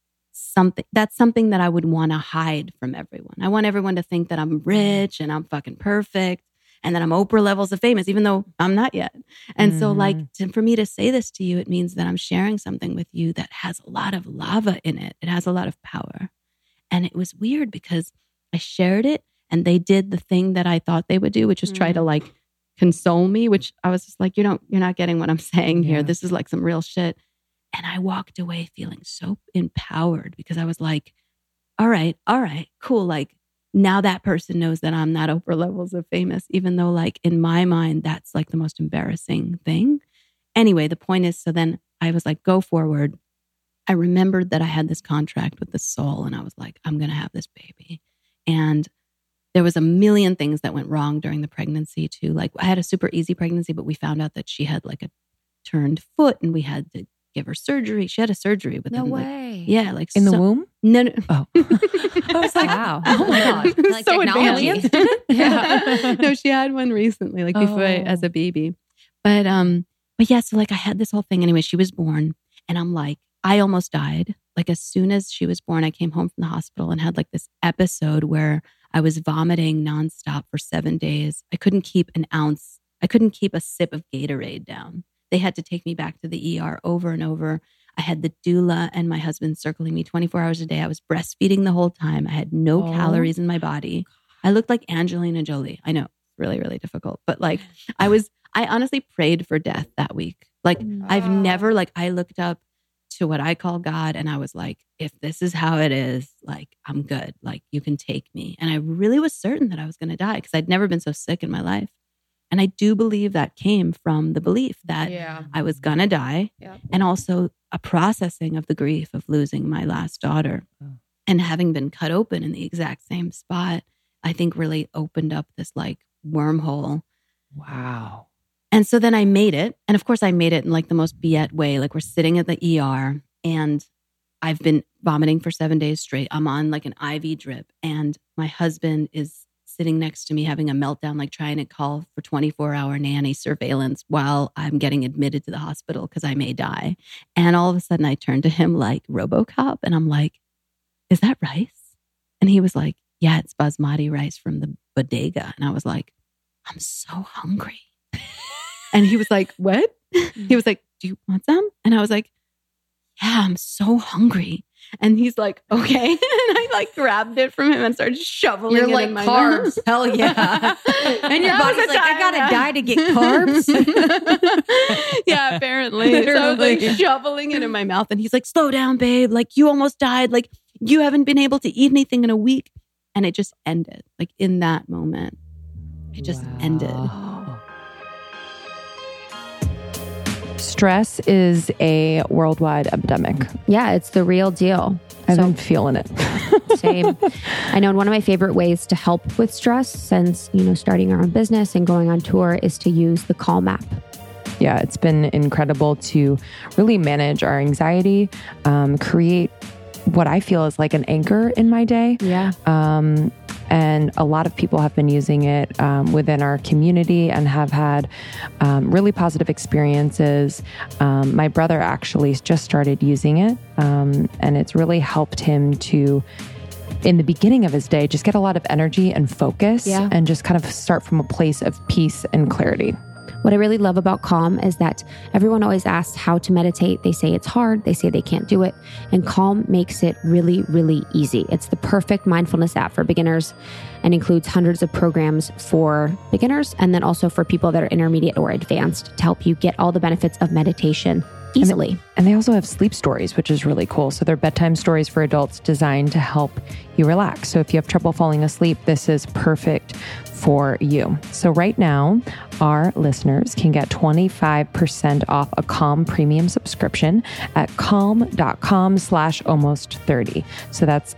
something that I would want to hide from everyone. I want everyone to think that I'm rich and I'm fucking perfect and that I'm Oprah levels of famous, even though I'm not yet. And so like for me to say this to you, it means that I'm sharing something with you that has a lot of lava in it. It has a lot of power. And it was weird because I shared it and they did the thing that I thought they would do, which was try to like console me, which I was just like, you're not getting what I'm saying here. This is like some real shit. And I walked away feeling so empowered because I was like, all right, cool. Like now that person knows that I'm not Oprah levels of famous, even though like in my mind, that's like the most embarrassing thing. Anyway, the point is, so then I was like, go forward. I remembered that I had this contract with the soul and I was like, I'm going to have this baby. And there was a million things that went wrong during the pregnancy too. Like I had a super easy pregnancy, but we found out that she had like a turned foot and we had to give her surgery. She had a surgery within like in the womb. No. Oh, I was like, wow. Oh my God. Like so technology. Yeah. No, she had one recently, like before as a baby. But yeah, so like I had this whole thing. Anyway, she was born and I'm like, I almost died. Like as soon as she was born, I came home from the hospital and had like this episode where I was vomiting nonstop for 7 days. I couldn't keep a sip of Gatorade down. They had to take me back to the ER over and over. I had the doula and my husband circling me 24 hours a day. I was breastfeeding the whole time. I had no calories in my body. I looked like Angelina Jolie. I know, it's really, really difficult. But like, I honestly prayed for death that week. Like I've never, like I looked up to what I call God and I was like, if this is how it is, like I'm good. Like you can take me. And I really was certain that I was going to die because I'd never been so sick in my life. And I do believe that came from the belief that I was going to die and also a processing of the grief of losing my last daughter and having been cut open in the exact same spot, I think really opened up this like wormhole. Wow. And so then I made it. And of course I made it in like the most Biet way. Like we're sitting at the ER and I've been vomiting for 7 days straight. I'm on like an IV drip and my husband is sitting next to me having a meltdown, like trying to call for 24-hour nanny surveillance while I'm getting admitted to the hospital because I may die. And all of a sudden I turned to him like RoboCop and I'm like, is that rice? And he was like, yeah, it's basmati rice from the bodega. And I was like, I'm so hungry. And he was like, what? He was like, do you want some? And I was like, yeah, I'm so hungry. And he's like, okay. And I like grabbed it from him and started shoveling it in my mouth. Hell yeah. And your body's like, I gotta die to get carbs. Yeah, apparently. So I was like shoveling it in my mouth. And he's like, slow down, babe. Like you almost died. Like you haven't been able to eat anything in a week. And it just ended. Like in that moment, it just ended. Stress is a worldwide epidemic. Yeah, it's the real deal. I've been feeling it. Same. I know one of my favorite ways to help with stress since, starting our own business and going on tour is to use the Calm app. Yeah, it's been incredible to really manage our anxiety, create what I feel is like an anchor in my day. Yeah. And a lot of people have been using it within our community and have had really positive experiences. My brother actually just started using it, and it's really helped him to, in the beginning of his day, just get a lot of energy and focus and just kind of start from a place of peace and clarity. What I really love about Calm is that everyone always asks how to meditate. They say it's hard. They say they can't do it. And Calm makes it really, really easy. It's the perfect mindfulness app for beginners and includes hundreds of programs for beginners and then also for people that are intermediate or advanced to help you get all the benefits of meditation easily. And they also have sleep stories, which is really cool. So they're bedtime stories for adults designed to help you relax. So if you have trouble falling asleep, this is perfect for you. So right now, our listeners can get 25% off a Calm premium subscription at calm.com/almost30. So that's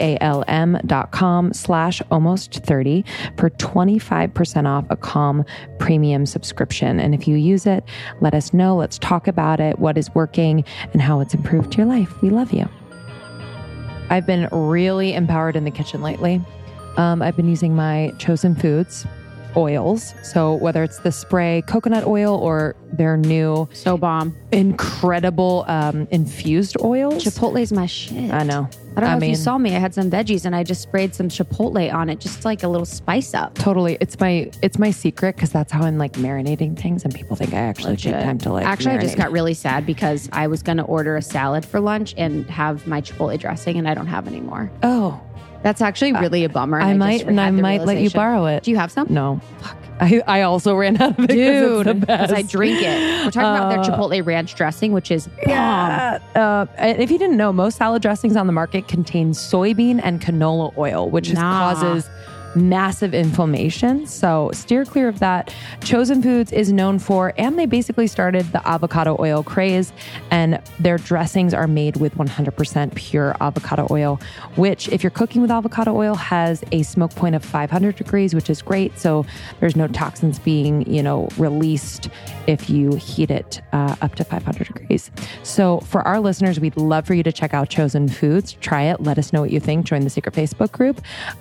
CALM.com/almost30 for 25% off a Calm premium subscription. And if you use it, let us know. Let's talk about it, what is working and how it's improved your life. We love you. I've been really empowered in the kitchen lately. I've been using my Chosen Foods oils. So whether it's the spray coconut oil or their new So bomb. incredible infused oils. Chipotle's my shit. I know. I don't know if you saw me. I had some veggies and I just sprayed some chipotle on it, just like a little spice up. Totally. It's my secret because that's how I'm like marinating things and people think I actually take time to like Actually, marinate. I just got really sad because I was going to order a salad for lunch and have my chipotle dressing and I don't have anymore. Oh, That's actually really a bummer. I might let you borrow it. Do you have some? No. Fuck. I also ran out of it Dude, because because I drink it. We're talking about their chipotle ranch dressing, which is bomb. Yeah. If you didn't know, most salad dressings on the market contain soybean and canola oil, which causes massive inflammation. So steer clear of that. Chosen Foods is known for, and they basically started the avocado oil craze, and their dressings are made with 100% pure avocado oil, which if you're cooking with avocado oil has a smoke point of 500 degrees, which is great. So there's no toxins being, released if you heat it up to 500 degrees. So for our listeners, we'd love for you to check out Chosen Foods. Try it. Let us know what you think. Join the secret Facebook group.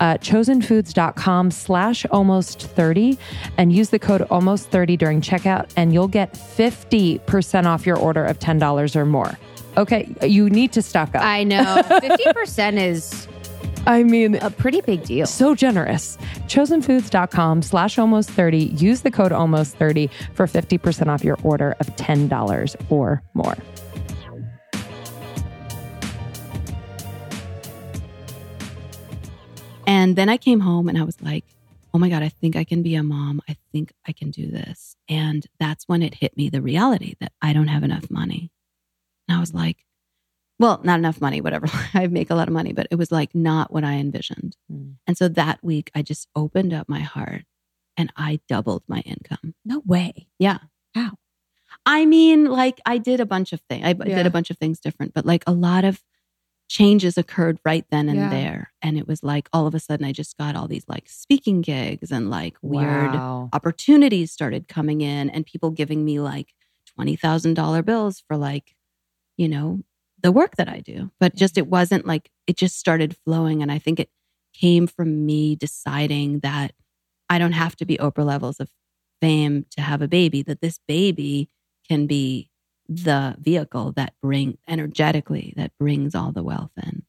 chosenfoods.com/almost30 and use the code almost30 during checkout and you'll get 50% off your order of $10 or more. Okay, you need to stock up. I know. 50% is a pretty big deal. So generous. chosenfoods.com/almost30. Use the code almost30 for 50% off your order of $10 or more. And then I came home and I was like, oh my God, I think I can be a mom. I think I can do this. And that's when it hit me, the reality that I don't have enough money. And I was like, well, not enough money, whatever. I make a lot of money, but it was like not what I envisioned. And so that week I just opened up my heart and I doubled my income. No way. Yeah. How? I mean, like I did a bunch of things. I did a bunch of things different, but like a lot of changes occurred right then and there. And it was like, all of a sudden I just got all these like speaking gigs and like weird opportunities started coming in and people giving me like $20,000 bills for like, the work that I do. But just, it wasn't like, it just started flowing. And I think it came from me deciding that I don't have to be Oprah levels of fame to have a baby, that this baby can be the vehicle that brings all the wealth in.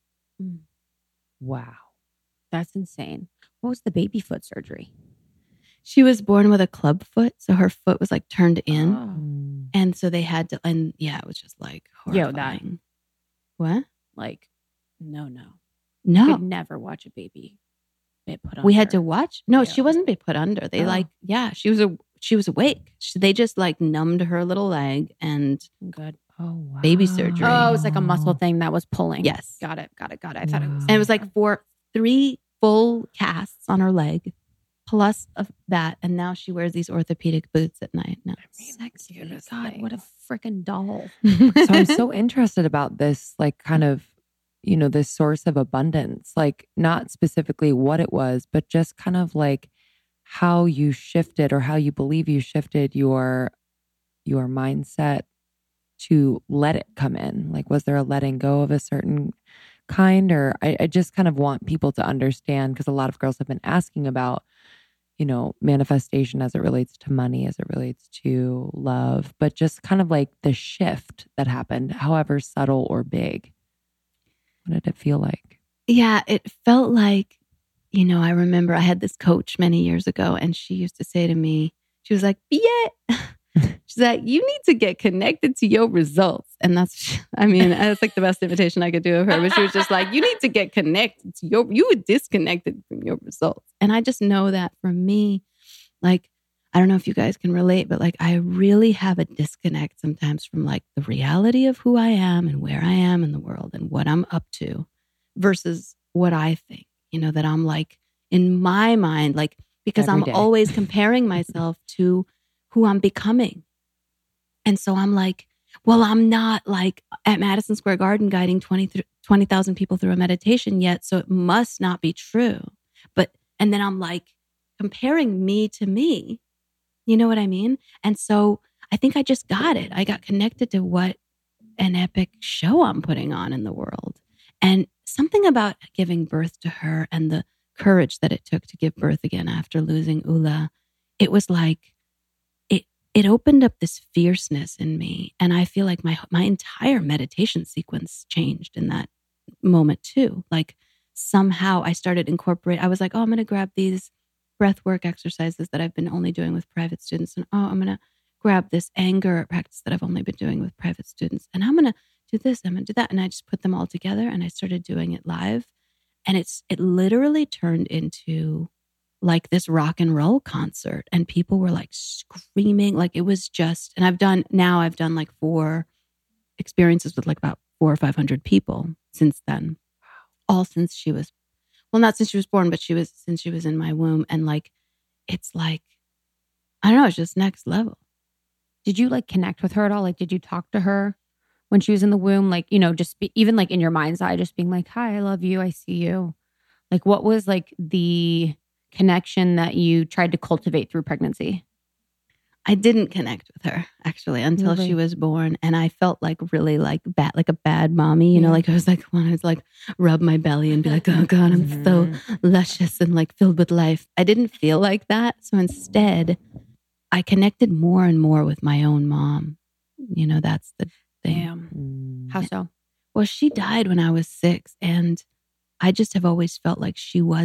Wow. That's insane. What was the baby foot surgery? She was born with a club foot. So her foot was like turned in. And so they had to, and yeah, it was just like horrifying. What? Like, no. No. I could never watch a baby be put under. We had to watch? No, she wasn't being put under. They she was awake. They just like numbed her little leg and good. Oh, wow. Baby surgery. Oh, it was like a muscle thing that was pulling. Yes. Got it. I thought it was. And it was like 3 full casts on her leg, plus of that. And now she wears these orthopedic boots at night. No. Sexy. God, what a freaking doll. So I'm so interested about this, like kind of, this source of abundance, like not specifically what it was, but just kind of like how you shifted or how you believe you shifted your mindset to let it come in. Like, was there a letting go of a certain kind? Or I just kind of want people to understand, because a lot of girls have been asking about, manifestation as it relates to money, as it relates to love, but just kind of like the shift that happened, however subtle or big. What did it feel like? Yeah, it felt like, I remember I had this coach many years ago, and she used to say to me, she was like, yeah. She's like, you need to get connected to your results. And that's like the best invitation I could do of her. But she was just like, you need to get connected to you were disconnected from your results. And I just know that for me, like, I don't know if you guys can relate, but like, I really have a disconnect sometimes from like the reality of who I am and where I am in the world and what I'm up to versus what I think, that I'm like in my mind, like, because Every I'm day. always comparing myself to who I'm becoming. And so I'm like, well, I'm not like at Madison Square Garden guiding 20,000 people through a meditation yet. So it must not be true. And then I'm like comparing me to me. You know what I mean? And so I think I just got it. I got connected to what an epic show I'm putting on in the world. And something about giving birth to her and the courage that it took to give birth again after losing Ula, it was like, it opened up this fierceness in me. And I feel like my entire meditation sequence changed in that moment too. Like somehow I started I was like, oh, I'm going to grab these breath work exercises that I've been only doing with private students. And I'm going to grab this anger practice that I've only been doing with private students. And I'm going to do this, I'm going to do that. And I just put them all together and I started doing it live. And it literally turned into like this rock and roll concert, and people were like screaming. Like it was just, and I've done like 4 experiences with like about 400 or 500 people since then. All since she was, well, not since she was born, but since she was in my womb. And like, it's like, I don't know, it's just next level. Did you like connect with her at all? Like, did you talk to her when she was in the womb? Like, just even like in your mind's eye, just being like, hi, I love you. I see you. Like, what was like the connection that you tried to cultivate through pregnancy? I didn't connect with her actually until she was born. And I felt like really like a bad mommy, like I was like, when I was like rub my belly and be like, oh God, I'm so luscious and like filled with life. I didn't feel like that. So instead I connected more and more with my own mom. That's the thing. Damn. How so? Well, she died when I was 6, and I just have always felt like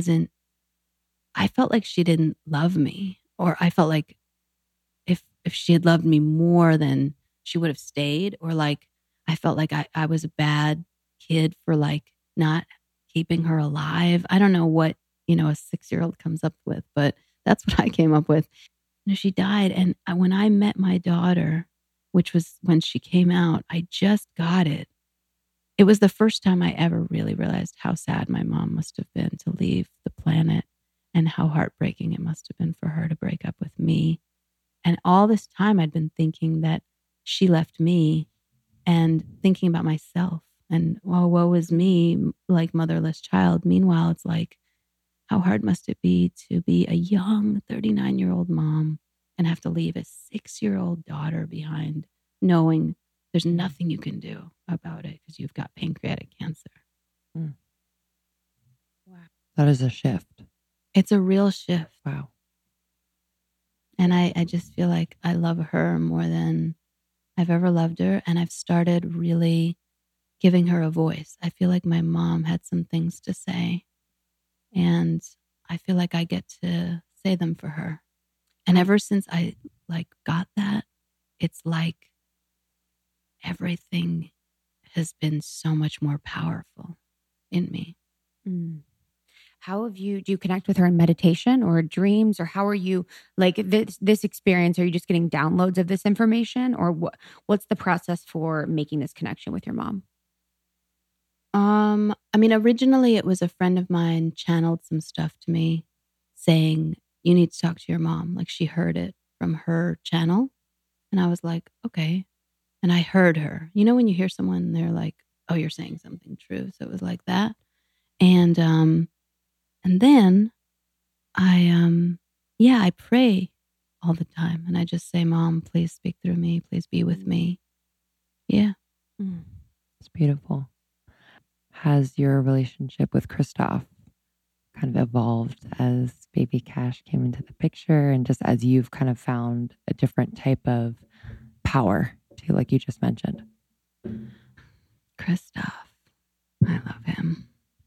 I felt like she didn't love me, or I felt like if she had loved me more, then she would have stayed, or like I felt like I was a bad kid for like not keeping her alive. I don't know what, a 6-year-old comes up with, but that's what I came up with. She died. And when I met my daughter, which was when she came out, I just got it. It was the first time I ever really realized how sad my mom must have been to leave the planet, and how heartbreaking it must have been for her to break up with me. And all this time I'd been thinking that she left me, and thinking about myself and, well, woe is me, like motherless child. Meanwhile, it's like, how hard must it be to be a young 39-year-old mom and have to leave a 6-year-old daughter behind, knowing there's nothing you can do about it because you've got pancreatic cancer. Wow. That is a shift. It's a real shift. Wow. And I just feel like I love her more than I've ever loved her. And I've started really giving her a voice. I feel like my mom had some things to say, and I feel like I get to say them for her. And ever since I like got that, it's like everything has been so much more powerful in me. How do you connect with her in meditation or dreams, or how are you like this experience? Are you just getting downloads of this information, or what's the process for making this connection with your mom? Originally it was a friend of mine channeled some stuff to me saying, you need to talk to your mom. Like she heard it from her channel. And I was like, okay. And I heard her. When you hear someone, they're like, oh, you're saying something true. So it was like that. And then I pray all the time. And I just say, Mom, please speak through me. Please be with me. Yeah. It's beautiful. has your relationship with Christoph kind of evolved as baby Cash came into the picture, and just as you've kind of found a different type of power too, like you just mentioned? Christoph, I love him.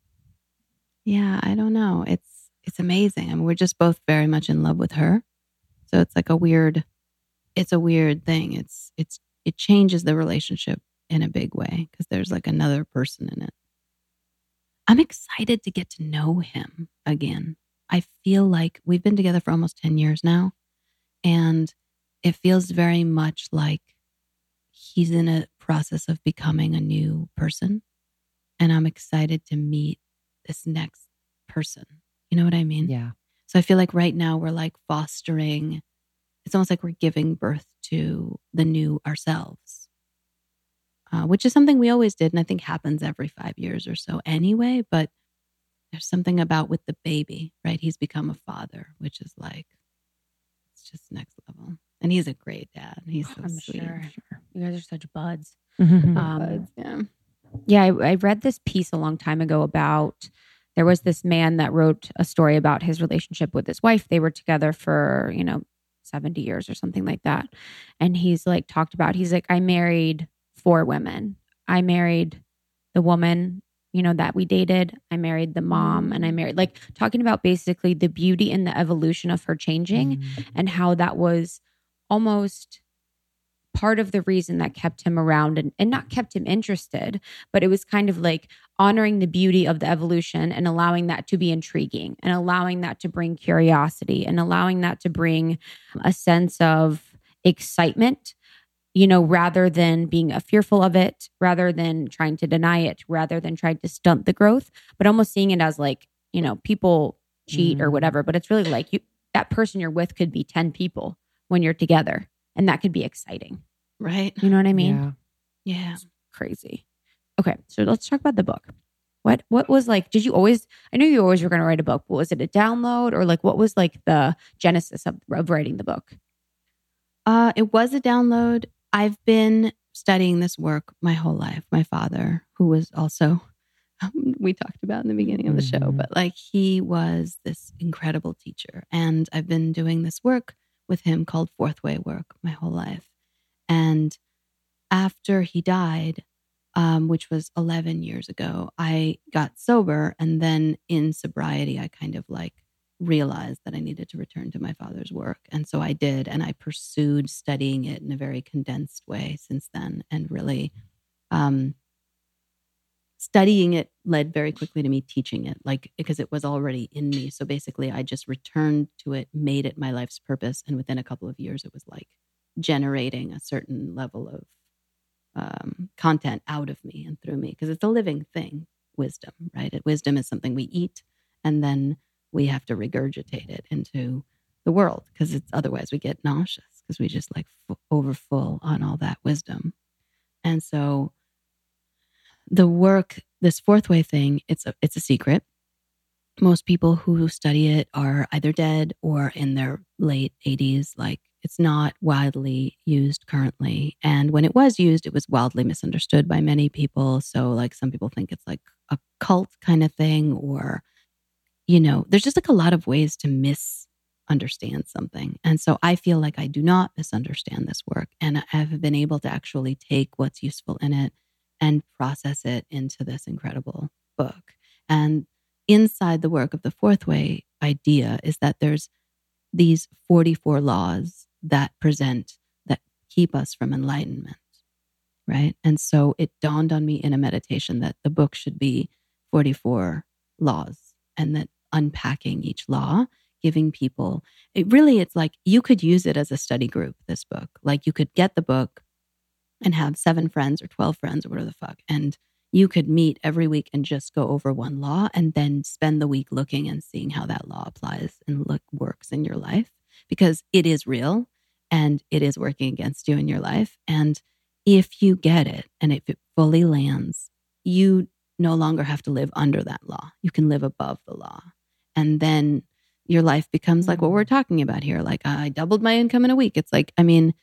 Yeah, I don't know. It's amazing. I mean, we're just both very much in love with her. So it's like a weird thing. It changes the relationship in a big way because there's like another person in it. I'm excited to get to know him again. I feel like we've been together for almost 10 years now, and it feels very much like he's in a process of becoming a new person, and I'm excited to meet this next person. You know what I mean? Yeah. So I feel like right now we're like fostering, it's almost like we're giving birth to the new ourselves, which is something we always did and I think happens every 5 years or so anyway. But there's something about with the baby, right? He's become a father, which is like, it's just next level. And he's a great dad. He's so sweet. Sure. You guys are such buds. Yeah. Yeah, I read this piece a long time ago about, there was this man that wrote a story about his relationship with his wife. They were together for, 70 years or something like that. And he's like talked about, he's like, I married 4 women. I married the woman, that we dated. I married the mom, and I married, like, talking about basically the beauty and the evolution of her changing and how that was almost part of the reason that kept him around and not kept him interested, but it was kind of like honoring the beauty of the evolution and allowing that to be intriguing and allowing that to bring curiosity and allowing that to bring a sense of excitement, rather than being fearful of it, rather than trying to deny it, rather than trying to stunt the growth, but almost seeing it as like, people cheat or whatever. But it's really like that person you're with could be 10 people when you're together. And that could be exciting. Right. You know what I mean? Yeah. It's crazy. Okay. So let's talk about the book. What was like, I knew you always were going to write a book, but was it a download or like, what was like the genesis of writing the book? It was a download. I've been studying this work my whole life. My father, who was also, we talked about in the beginning of the show, but like he was this incredible teacher. And I've been doing this work with him called Fourth Way work my whole life. And after he died, which was 11 years ago, I got sober. And then in sobriety, I kind of like realized that I needed to return to my father's work. And so I did. And I pursued studying it in a very condensed way since then. And really studying it led very quickly to me teaching it, like, because it was already in me. So basically I just returned to it, made it my life's purpose. And within a couple of years, it was like generating a certain level of content out of me and through me, because it's a living thing, wisdom, right? Wisdom is something we eat and then we have to regurgitate it into the world, because it's otherwise we get nauseous because we just like overfull on all that wisdom. And so the work, this Fourth Way thing, it's a secret. Most people who study it are either dead or in their late 80s. Like, it's not widely used currently. And when it was used, it was wildly misunderstood by many people. So like some people think it's like a cult kind of thing, or, there's just like a lot of ways to misunderstand something. And so I feel like I do not misunderstand this work. And I have been able to actually take what's useful in it and process it into this incredible book. And inside the work of the Fourth Way idea is that there's these 44 laws that keep us from enlightenment, right? And so it dawned on me in a meditation that the book should be 44 laws, and that unpacking each law, giving people, it's like you could use it as a study group, this book. Like you could get the book and have 7 friends or 12 friends or whatever the fuck. And you could meet every week and just go over one law and then spend the week looking and seeing how that law applies and works in your life, because it is real and it is working against you in your life. And if you get it and if it fully lands, you no longer have to live under that law. You can live above the law. And then your life becomes like what we're talking about here. Like, I doubled my income in a week. It's like,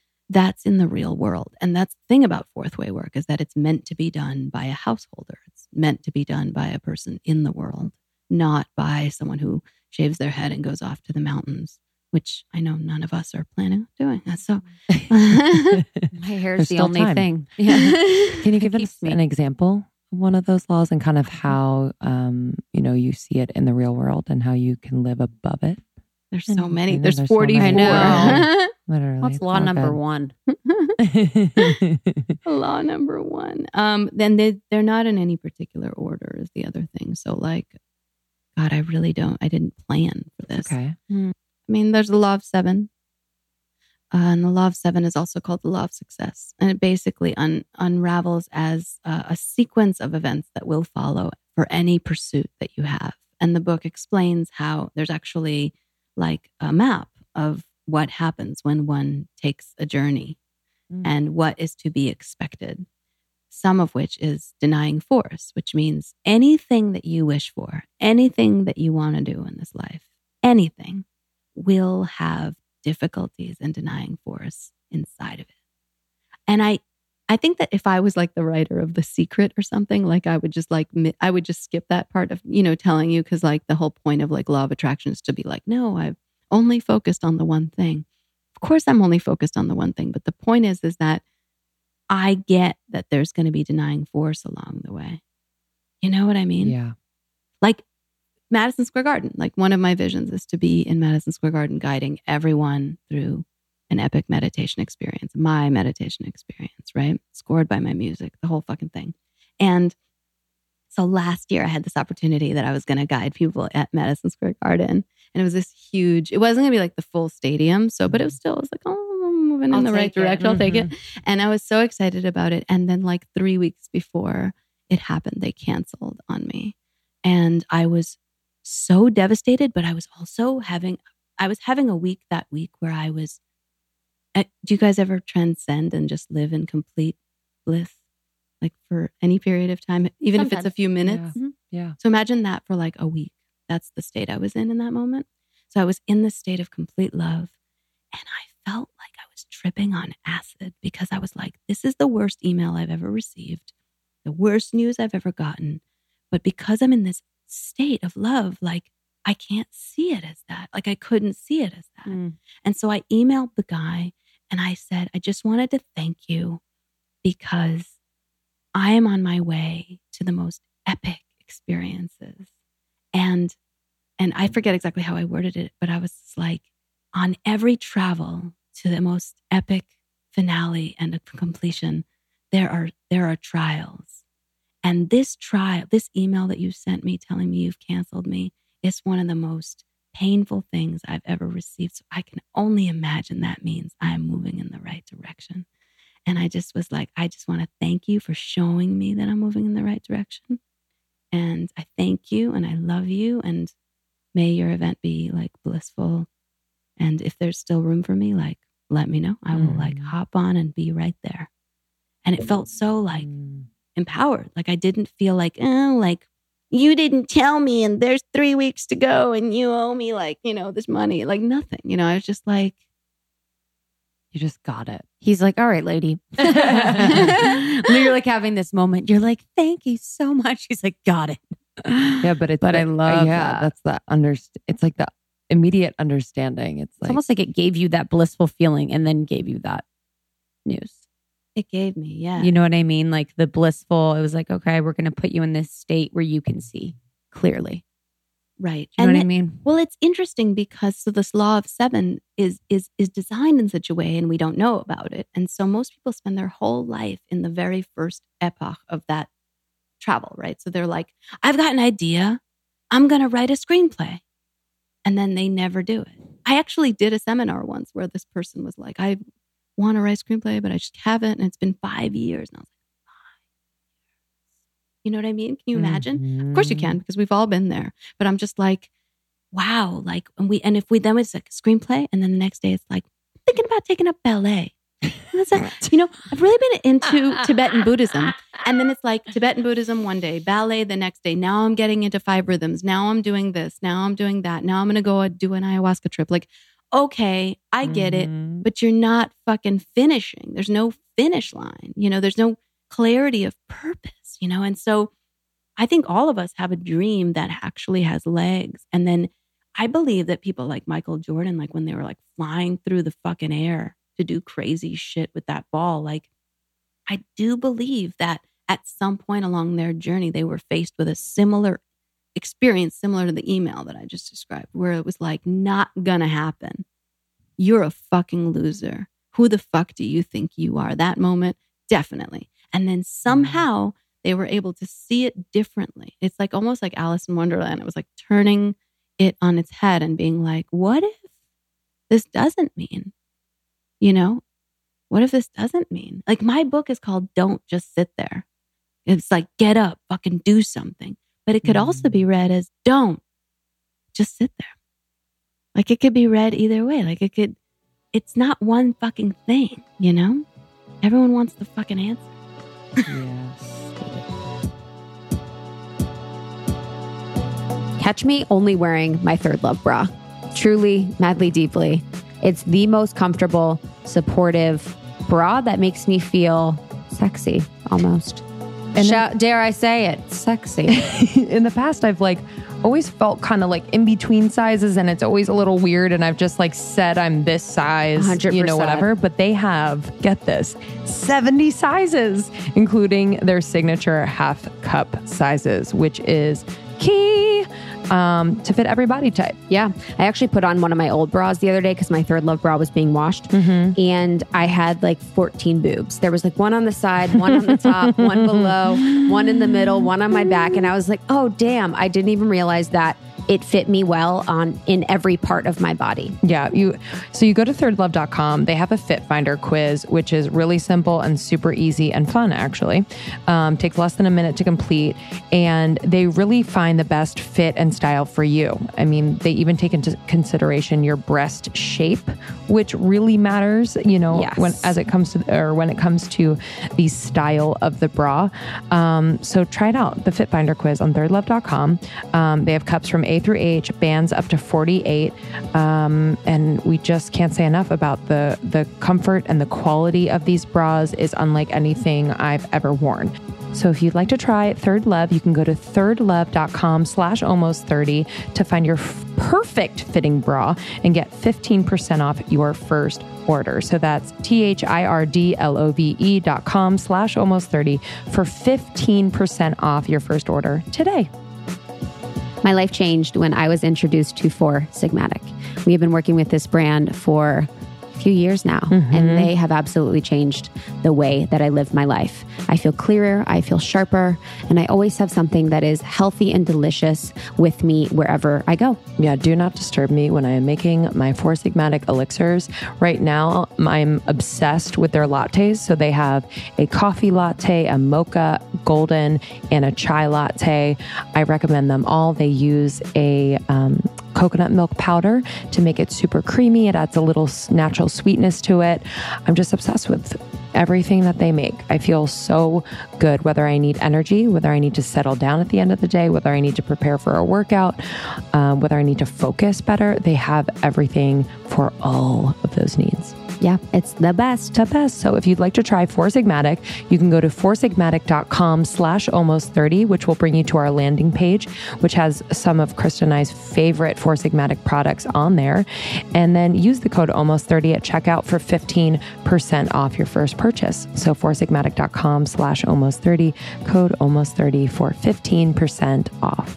that's in the real world. And that's the thing about Fourth Way work, is that it's meant to be done by a householder. It's meant to be done by a person in the world, not by someone who shaves their head and goes off to the mountains, which I know none of us are planning on doing. So My hair There's is the still only time. thing. yeah. Can you give us keeps me- an example of one of those laws and kind of how, you see it in the real world and how you can live above it? There's so many. I know There's there's so 44. many. I know. Literally. What's it's law all number good. 1? Law number 1. Then they're not in any particular order is the other thing. So like, God, I didn't plan for this. Okay. I mean, there's the law of 7. And the law of 7 is also called the law of success. And it basically unravels as a sequence of events that will follow for any pursuit that you have. And the book explains how there's actually like a map of what happens when one takes a journey and what is to be expected. Some of which is denying force, which means anything that you wish for, anything that you want to do in this life, anything will have difficulties in denying force inside of it. And I think that if I was like the writer of The Secret or something, like I would just skip that part of, telling you, because like the whole point of like law of attraction is to be like, no, I've only focused on the one thing. Of course, I'm only focused on the one thing. But the point is that I get that there's going to be denying force along the way. You know what I mean? Yeah. Like Madison Square Garden. Like one of my visions is to be in Madison Square Garden guiding everyone through an epic meditation experience, my meditation experience, right? Scored by my music, the whole fucking thing. And so last year I had this opportunity that I was going to guide people at Madison Square Garden. And it was this huge, it wasn't going to be like the full stadium. So, but it was like, oh, I'm moving in the right direction. I'll take it. And I was so excited about it. And then like 3 weeks before it happened, they canceled on me. And I was so devastated, but I was also having a week that week where I was, do you guys ever transcend and just live in complete bliss? Like for any period of time, even if it's a few minutes? Yeah. So imagine that for like a week. That's the state I was in that moment. So I was in this state of complete love. And I felt like I was tripping on acid because I was like, this is the worst email I've ever received, the worst news I've ever gotten. But because I'm in this state of love, like I can't see it as that. Like I couldn't see it as that. And so I emailed the guy and I said, I just wanted to thank you because I am on my way to the most epic experiences. And I forget exactly how I worded it, but I was like, on every travel to the most epic finale and a completion, there are trials. And this email that you sent me telling me you've canceled me is one of the most painful things I've ever received. So I can only imagine that means I am moving in the right direction. And I just was like, I just want to thank you for showing me that I'm moving in the right direction. And I thank you and I love you. And may your event be like blissful. And if there's still room for me, like, let me know. I will like hop on and be right there. And it felt so like empowered. Like I didn't feel like, oh, like you didn't tell me and there's 3 weeks to go and you owe me like, this money, like nothing. I was just like, You just got it. He's like, all right, lady. When you're like having this moment, you're like, thank you so much. He's like, got it. Yeah, but it's I love that. that's the it's like the immediate understanding. It's It's like almost like it gave you that blissful feeling and then gave you that news. it gave me, yeah. You know what I mean? Like the blissful, it was like, okay, we're going to put you in this state where you can see clearly. Right. Do you know what I mean? Well, it's interesting because so this law of 7 is designed in such a way and we don't know about it. And so most people spend their whole life in the very first epoch of that travel, right? So they're like, I've got an idea. I'm going to write a screenplay. And then they never do it. I actually did a seminar once where this person was like, I want to write a screenplay, but I just haven't. And it's been 5 years. And I was like, 5 years. You know what I mean? Can you imagine? Of course you can, because we've all been there. But I'm just like, wow. Like, and if we, then it's like a screenplay. And then the next day it's like, I'm thinking about taking up ballet. And it's like, I've really been into Tibetan Buddhism. And then it's like Tibetan Buddhism one day, ballet the next day. Now I'm getting into 5 rhythms. Now I'm doing this. Now I'm doing that. Now I'm going to go do an ayahuasca trip. Like, okay, I get it, but you're not fucking finishing. There's no finish line. There's no clarity of purpose, And so I think all of us have a dream that actually has legs. And then I believe that people like Michael Jordan, like when they were like flying through the fucking air to do crazy shit with that ball, like I do believe that at some point along their journey, they were faced with a similar experience, similar to the email that I just described, where it was like, not gonna happen. You're a fucking loser. Who the fuck do you think you are? That moment, definitely. And then somehow they were able to see it differently. It's like almost like Alice in Wonderland. It was like turning it on its head and being like, what if this doesn't mean, you know, what if this doesn't mean? Like my book is called Don't Just Sit There. It's like, get up, fucking do something. But it could also be read as don't just sit there. Like it could be read either way. Like it's not one fucking thing, you know? Everyone wants the fucking answer. Yes. Catch me only wearing my Third Love bra. Truly, madly, deeply. It's the most comfortable, supportive bra that makes me feel sexy, almost. And dare I say it, sexy. In the past, I've like always felt kind of like in between sizes, and it's always a little weird. And I've just like said I'm this size, 100%. you know, whatever. But they have, get this, 70 sizes, including their signature half cup sizes, which is key to fit every body type. Yeah. I actually put on one of my old bras the other day because my Third Love bra was being washed. And I had like 14 boobs. There was like one on the side, one on the top, one below, one in the middle, one on my back. And I was like, oh, damn. I didn't even realize that it fit me well in every part of my body. Yeah. So you go to thirdlove.com. They have a Fit Finder quiz, which is really simple and super easy and fun, actually. Takes less than a minute to complete. And they really find the best fit and style for you. I mean, they even take into consideration your breast shape, which really matters, you know, Yes. when it comes to the style of the bra. So try it out, the Fit Finder quiz on thirdlove.com. They have cups from A through H, bands up to 48. And we just can't say enough about the comfort and the quality of these bras is unlike anything I've ever worn. So if you'd like to try Third Love, you can go to thirdlove.com/almost30 to find your perfect fitting bra and get 15% off your first order. So that's thirdlove.com/almost30 for 15% off your first order today. My life changed when I was introduced to Four Sigmatic. We have been working with this brand for a few years now, and they have absolutely changed the way that I live my life. I feel clearer, I feel sharper, and I always have something that is healthy and delicious with me wherever I go. Yeah, do not disturb me when I am making my Four Sigmatic elixirs. Right now, I'm obsessed with their lattes. So they have a coffee latte, a mocha, golden, and a chai latte. I recommend them all. They use a coconut milk powder to make it super creamy. It adds a little natural sweetness to it. I'm just obsessed with everything that they make. I feel so good, whether I need energy, whether I need to settle down at the end of the day, whether I need to prepare for a workout, whether I need to focus better. They have everything for all of those needs. Yeah, it's the best. The best. So if you'd like to try Four Sigmatic, you can go to foursigmatic.com/almost30, which will bring you to our landing page, which has some of Krista and I's favorite Four Sigmatic products on there. And then use the code almost30 at checkout for 15% off your first purchase. So foursigmatic.com/almost30, code almost30 for 15% off.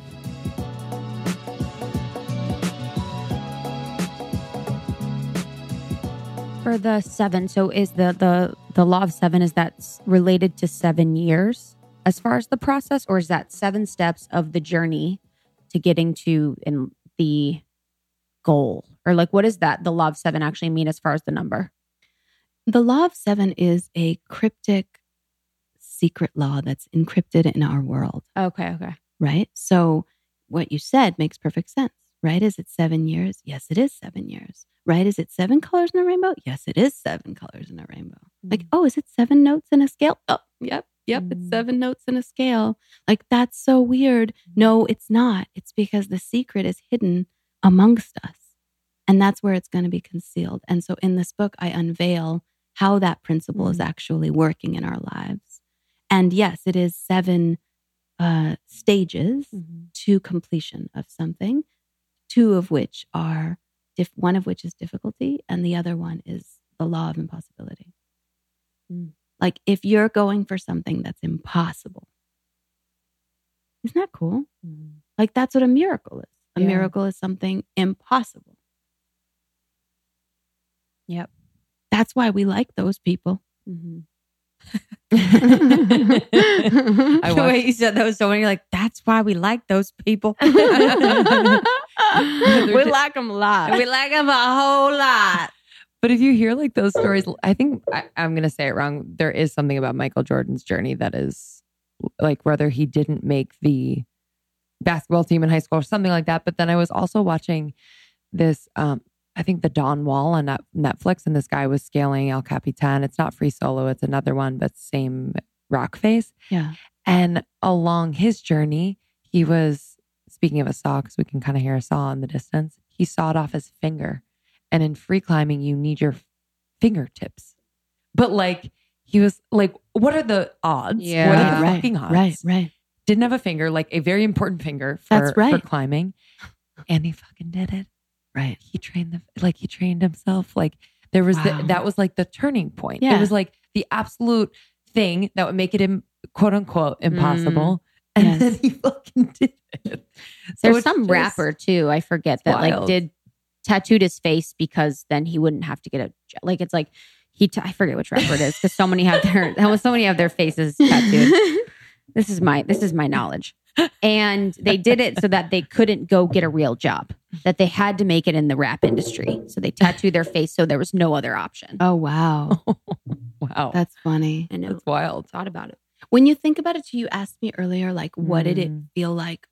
For the 7, so is the law of 7, is that related to 7 years as far as the process, or is that 7 steps of the journey to getting to the goal? Or like, what does the law of 7 actually mean as far as the number? The law of 7 is a cryptic secret law that's encrypted in our world. Okay. Right? So what you said makes perfect sense, right? Is it 7 years? Yes, it is 7 years. Right? Is it 7 colors in a rainbow? Yes, it is 7 colors in a rainbow. Like, oh, is it 7 notes in a scale? Oh, yep. It's 7 notes in a scale. Like, that's so weird. No, it's not. It's because the secret is hidden amongst us. And that's where it's going to be concealed. And so in this book, I unveil how that principle is actually working in our lives. And yes, it is 7 stages to completion of something, two of which are, one of which is difficulty and the other one is the law of impossibility. Like if you're going for something that's impossible, isn't that cool? Like that's what a miracle is. A miracle is something impossible. Yep. That's why we like those people. The way you said that was so funny. Like, that's why we like those people. We like them a lot. We like them a whole lot. But if you hear like those stories, I think I'm going to say it wrong. There is something about Michael Jordan's journey that is like whether he didn't make the basketball team in high school or something like that. But then I was also watching this, I think the Dawn Wall on Netflix, and this guy was scaling El Capitan. It's not Free Solo, it's another one, but same rock face. Yeah. And along his journey, he was, speaking of a saw, because we can kind of hear a saw in the distance, he sawed off his finger. And in free climbing, you need your fingertips. But like, he was like, what are the odds? Yeah. What are the fucking odds? Right. Didn't have a finger, like a very important finger for climbing. And he fucking did it. Right. He trained himself. Like there was that was like the turning point. Yeah. It was like the absolute thing that would make it quote unquote impossible. And Yes. then he fucking did it. So There's it's some just rapper too, I forget, that like wild. tattooed his face because then he wouldn't have to get like it's like I forget which rapper it is because so many have their faces tattooed. This is my knowledge. And they did it so that they couldn't go get a real job, that they had to make it in the rap industry. So they tattooed their face so there was no other option. Oh, wow. Wow. That's funny. I know. That's wild. Thought about it. When you think about it too, you asked me earlier, like, what did it feel like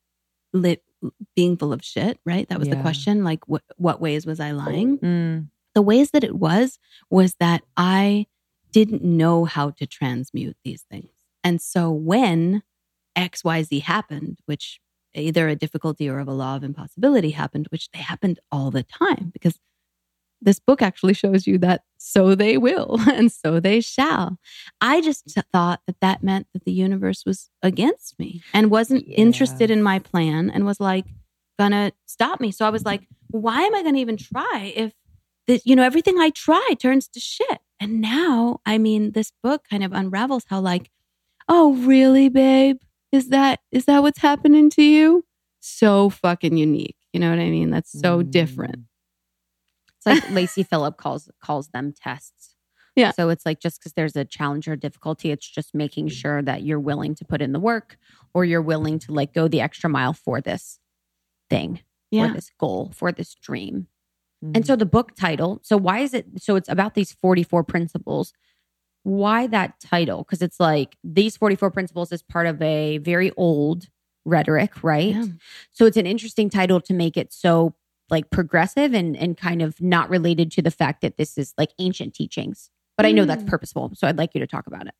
being full of shit, right? That was the Yeah. question. Like, what ways was I lying? Mm. The ways that it was that I didn't know how to transmute these things. And so when XYZ happened, which either a difficulty or of a law of impossibility happened, which they happened all the time, because this book actually shows you that so they will and so they shall. I just thought that meant that the universe was against me and wasn't interested in my plan and was like gonna stop me. So I was like, why am I gonna even try if this, everything I try turns to shit? And now, I mean, this book kind of unravels how like, oh, really, babe? Is that what's happening to you? So fucking unique. You know what I mean? That's so different. It's like Lacey Phillip calls them tests. Yeah. So it's like just because there's a challenge or difficulty, it's just making sure that you're willing to put in the work or you're willing to like go the extra mile for this thing, for this goal, for this dream. And so the book title, so why is it, so it's about these 44 principles. Why that title? Because it's like these 44 principles is part of a very old rhetoric, right? Yeah. So it's an interesting title to make it so like progressive and kind of not related to the fact that this is like ancient teachings. But I know that's purposeful. So I'd like you to talk about it.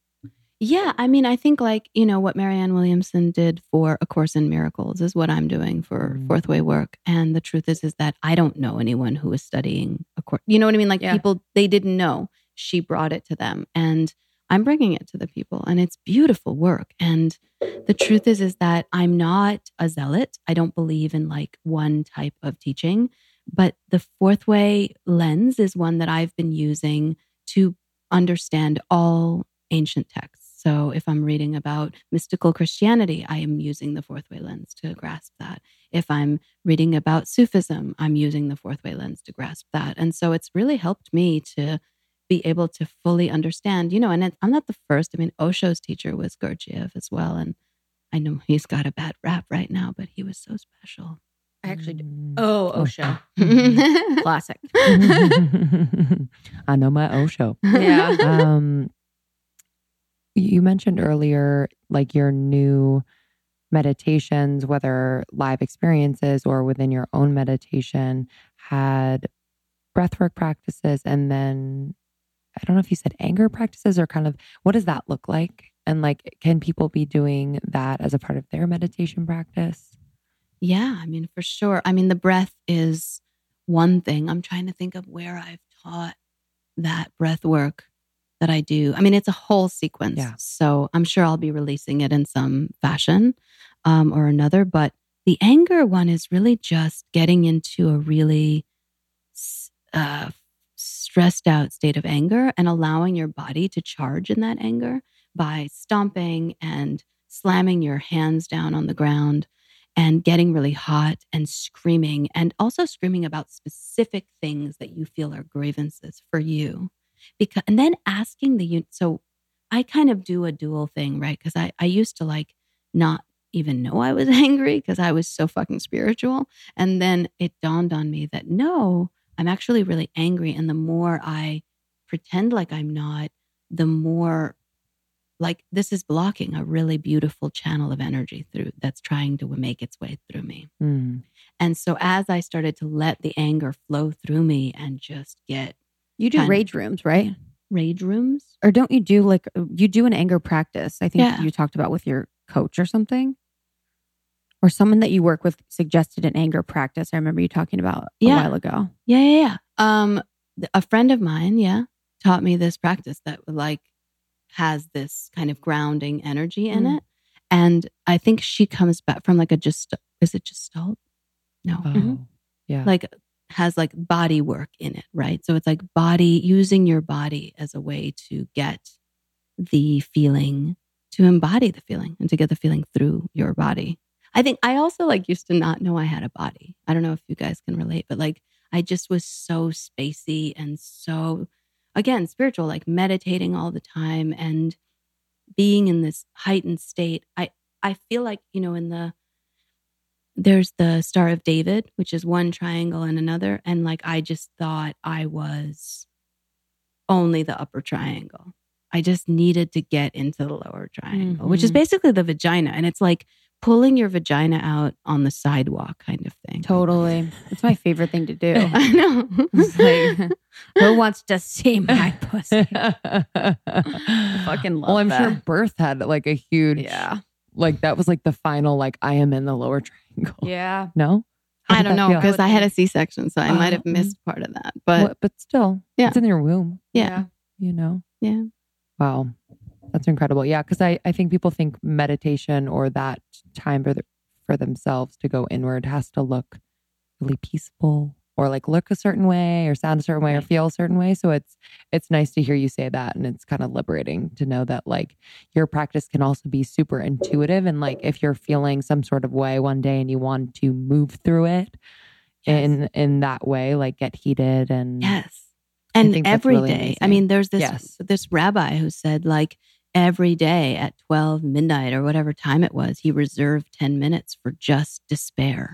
Yeah. I mean, I think like, what Marianne Williamson did for A Course in Miracles is what I'm doing for Fourth Way work. And the truth is that I don't know anyone who is studying A Course. You know what I mean? Like people, they didn't know. She brought it to them and I'm bringing it to the people and it's beautiful work. And the truth is that I'm not a zealot. I don't believe in like one type of teaching, but the Fourth Way lens is one that I've been using to understand all ancient texts. So if I'm reading about mystical Christianity, I am using the Fourth Way lens to grasp that. If I'm reading about Sufism, I'm using the Fourth Way lens to grasp that. And so it's really helped me to be able to fully understand, and I'm not the first. I mean, Osho's teacher was Gurdjieff as well. And I know he's got a bad rap right now, but he was so special. I actually do. Oh, Osho. Classic. I know my Osho. Yeah. You mentioned earlier, like your new meditations, whether live experiences or within your own meditation, had breathwork practices and then I don't know if you said anger practices or kind of what does that look like? And like, can people be doing that as a part of their meditation practice? Yeah, I mean, for sure. I mean, the breath is one thing. I'm trying to think of where I've taught that breath work. that I do. I mean, it's a whole sequence. Yeah. So I'm sure I'll be releasing it in some fashion or another. But the anger one is really just getting into a really stressed out state of anger and allowing your body to charge in that anger by stomping and slamming your hands down on the ground and getting really hot and screaming, and also screaming about specific things that you feel are grievances for you. And then asking so I kind of do a dual thing, right? Because I used to like not even know I was angry because I was so fucking spiritual. And then it dawned on me that no, I'm actually really angry. And the more I pretend like I'm not, the more like this is blocking a really beautiful channel of energy through that's trying to make its way through me. Mm. And so as I started to let the anger flow through me and just get You do rage rooms, right? rage rooms. Or don't you do like, you do an anger practice? I think Yeah. you talked about with your coach or something. Or someone that you work with suggested an anger practice. I remember you talking about a while ago. Yeah. A friend of mine, taught me this practice that like has this kind of grounding energy in it. And I think she comes back from like is it Gestalt? No. Oh, yeah. Like has like body work in it, right? So it's like using your body as a way to get the feeling, to embody the feeling and to get the feeling through your body. I think I also like used to not know I had a body. I don't know if you guys can relate, but like I just was so spacey and so, again, spiritual, like meditating all the time and being in this heightened state. I feel like, there's the Star of David, which is one triangle and another. And like, I just thought I was only the upper triangle. I just needed to get into the lower triangle, which is basically the vagina. And it's like pulling your vagina out on the sidewalk kind of thing. Totally. It's my favorite thing to do. I know. It's like, who wants to see my pussy? I fucking love Well, I'm that. sure birth had like a huge, Yeah. like that was like the final, like I am in the lower triangle. Yeah. No? How I did don't that know feel? because I had a C-section, so I might have missed part of that. But But still, Yeah. it's in your womb, yeah. you know? Yeah. Wow. That's incredible. Yeah. Cause I think people think meditation or that time for themselves to go inward has to look really peaceful or like look a certain way or sound a certain way or feel a certain way. So it's nice to hear you say that. And it's kind of liberating to know that like your practice can also be super intuitive. And like, if you're feeling some sort of way one day and you want to move through it in that way, like get heated and Yes. I And think that's every really day. amazing. I mean, there's Yes. this rabbi who said like every day at 12 midnight or whatever time it was, he reserved 10 minutes for just despair.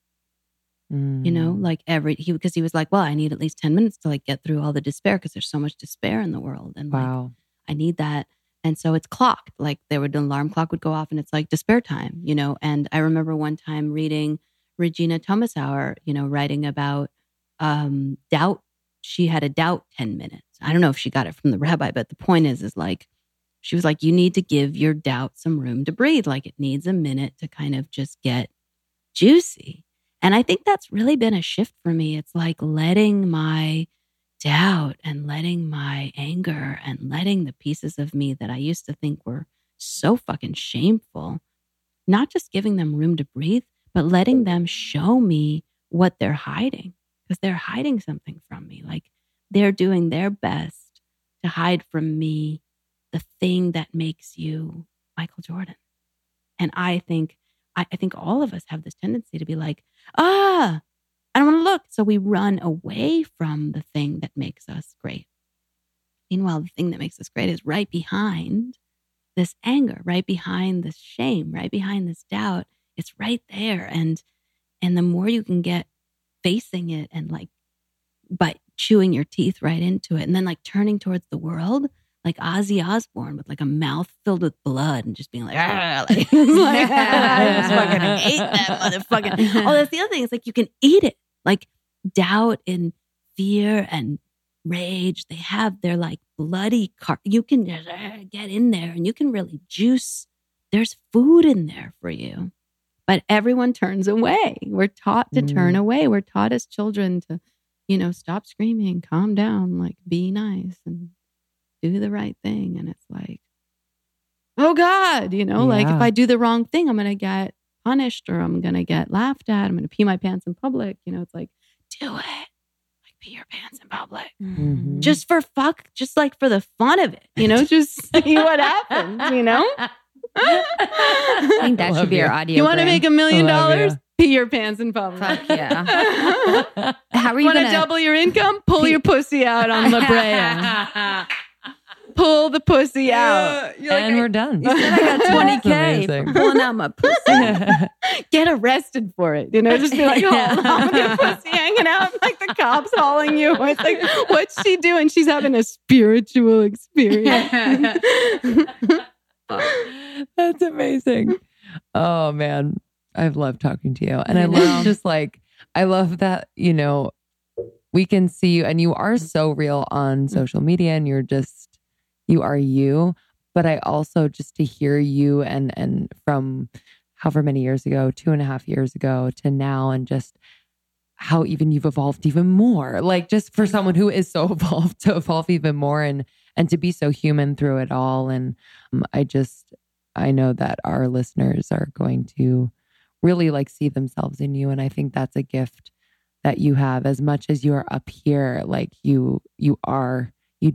Like because he was like, well, I need at least 10 minutes to like get through all the despair because there's so much despair in the world. And like, wow. I need that. And so it's clocked. Like an alarm clock would go off and it's like despair time, And I remember one time reading Regina Thomasauer, writing about doubt. She had a doubt 10 minutes. I don't know if she got it from the rabbi, but the point is like, she was like, you need to give your doubt some room to breathe. Like it needs a minute to kind of just get juicy. And I think that's really been a shift for me. It's like letting my doubt and letting my anger and letting the pieces of me that I used to think were so fucking shameful, not just giving them room to breathe, but letting them show me what they're hiding, because they're hiding something from me. Like they're doing their best to hide from me the thing that makes you Michael Jordan. And I think all of us have this tendency to be like, I don't want to look. So we run away from the thing that makes us great. Meanwhile, the thing that makes us great is right behind this anger, right behind this shame, right behind this doubt. It's right there. And the more you can get facing it and like by chewing your teeth right into it and then like turning towards the world, like Ozzy Osbourne with like a mouth filled with blood and just being like, I just fucking hate that motherfucking. Oh, that's the other thing. It's like you can eat it. Like doubt and fear and rage, they have their like bloody you can just get in there and you can really juice. There's food in there for you. But everyone turns away. We're taught to turn away. We're taught as children to, stop screaming, calm down, like be nice. And do the right thing. And it's like, oh God, like if I do the wrong thing, I'm going to get punished or I'm going to get laughed at. I'm going to pee my pants in public. It's like, do it. Like pee your pants in public. Mhm. Just for just like for the fun of it, just see what happens, I think that Love should be you. our audio. You want to make $1 million? Love you. Pee your pants in public. Fuck yeah. How are you Want to gonna double your income? Pull your pussy out on La Brea. Pull the pussy out. And we're done. I got That's 20K amazing. for pulling out my pussy. Get arrested for it. Just be like, oh, with your pussy hanging out, like the cops hauling you. It's like, what's she doing? She's having a spiritual experience. That's amazing. Oh man, I've loved talking to you. And I love I love that, we can see you and you are so real on social media and you are you. But I also just to hear you and from however many years ago, 2.5 years ago to now, and just how even you've evolved even more. Like just for someone who is so evolved to evolve even more and to be so human through it all. And I know that our listeners are going to really see themselves in you. And I think that's a gift that you have as much as you are up here. Like you are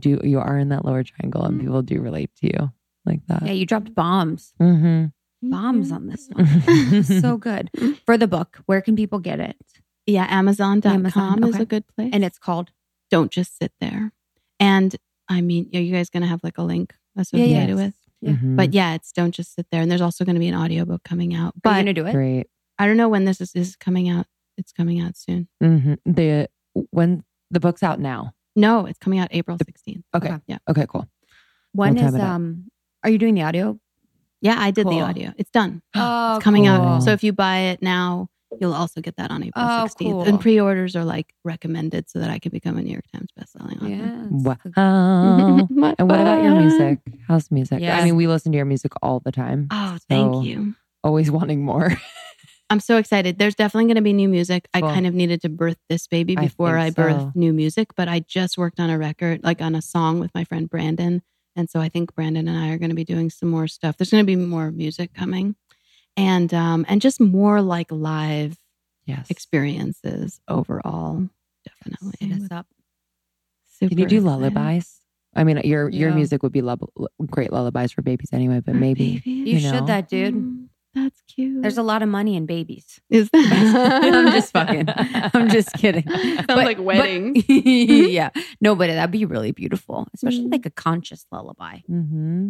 in that lower triangle and people do relate to you like that. Yeah, you dropped bombs. Mm-hmm. Bombs on this one. So good. For the book, where can people get it? Yeah, Amazon.com Amazon, is okay. a good place. And it's called Don't Just Sit There. And I mean, are you guys going to have a link associated with? Yeah. Mhm. But yeah, it's Don't Just Sit There. And there's also going to be an audiobook coming out. Are But you going to do it? Great. I don't know when this is coming out. It's coming out soon. Mm-hmm. When the book's out now. No, it's coming out April 16th. Okay. Okay. Yeah. Okay, cool. When We'll is time it up. are you doing the audio? Yeah, I did Cool. the audio. It's done. Oh, It's coming cool. out. So if you buy it now, you'll also get that on April Oh, 16th. cool. And pre-orders are recommended so that I could become a New York Times bestselling author. Yeah. Wow. And what about your music? How's music? Yes. I mean, we listen to your music all the time. Oh, So, thank you. Always wanting more. I'm so excited. There's definitely going to be new music. Cool. I kind of needed to birth this baby I before I think so. birthed new music, but I just worked on a record, on a song with my friend Brandon. And so I think Brandon and I are going to be doing some more stuff. There's going to be more music coming and just more live Yes. experiences overall. Definitely. What's up? Super Can you do excited. lullabies? I mean, your Yeah. music would be great lullabies for babies anyway, but maybe. You know. should that, dude. Mm, that's cute. There's a lot of money in babies. Is that? I'm just fucking. I'm just kidding. Sounds like weddings. Yeah. No, but that'd be really beautiful, especially Mm. a conscious lullaby. Mm-hmm.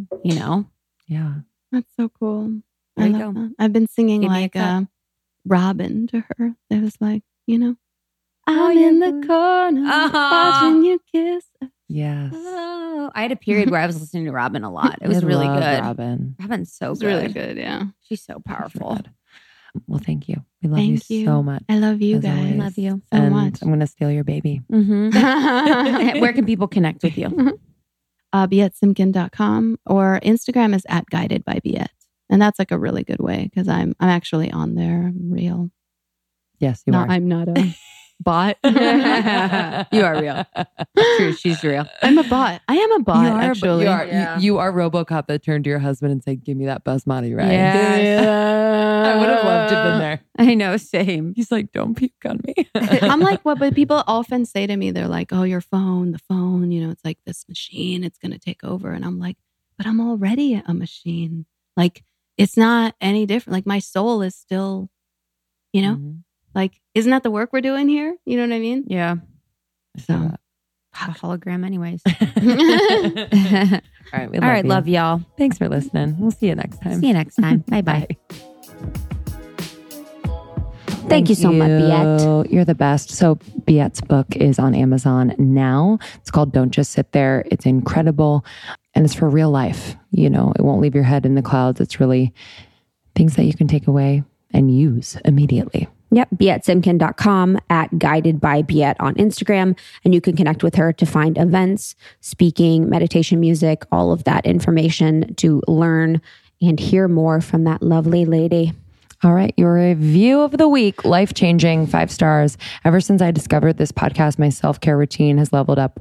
Yeah. That's so cool. There I you love go. that. I've been singing Give me a cup. Robin to her. It was Oh, I'm yeah. in the corner watching you kiss. Yes. Oh, I had a period where I was listening to Robin a lot. It was I really love good. Robin. Robin's so It's good. really good. Yeah. She's so powerful. Good. Well, thank you. We love Thank you you. so much. I love you As guys. always. Love you so and much. I'm going to steal your baby. Mm-hmm. Where can people connect with you? BietteSimkin.com or Instagram is @guidedbybiette. And that's a really good way because I'm actually on there. I'm real. Yes, you are. I'm not a bot. You are real. True, she's real. I'm a bot. I am a bot, You are, but actually. you are, Yeah. you are RoboCop that turned to your husband and said, "Give me that basmati rice." Yes. I would have loved to have been there. I know, same. He's like, "Don't puke on me." I'm like, what? But people often say to me, they're like, oh, the phone, it's like this machine, it's going to take over. And I'm like, but I'm already a machine. It's not any different. My soul is still, Mhm. isn't that the work we're doing here? You know what I mean? Yeah. So, A hologram, anyways. All right, we All right, you. love y'all. Thanks for listening. We'll see you next time. See you next time. Bye bye. Thank you so much, Biette. You're the best. So Biette's book is on Amazon now. It's called Don't Just Sit There. It's incredible. And it's for real life. It won't leave your head in the clouds. It's really things that you can take away and use immediately. Yep, BietteSimkin.com @guidedbybiette on Instagram. And you can connect with her to find events, speaking, meditation music, all of that information to learn and hear more from that lovely lady. All right, your review of the week, life-changing, 5 stars. Ever since I discovered this podcast, my self-care routine has leveled up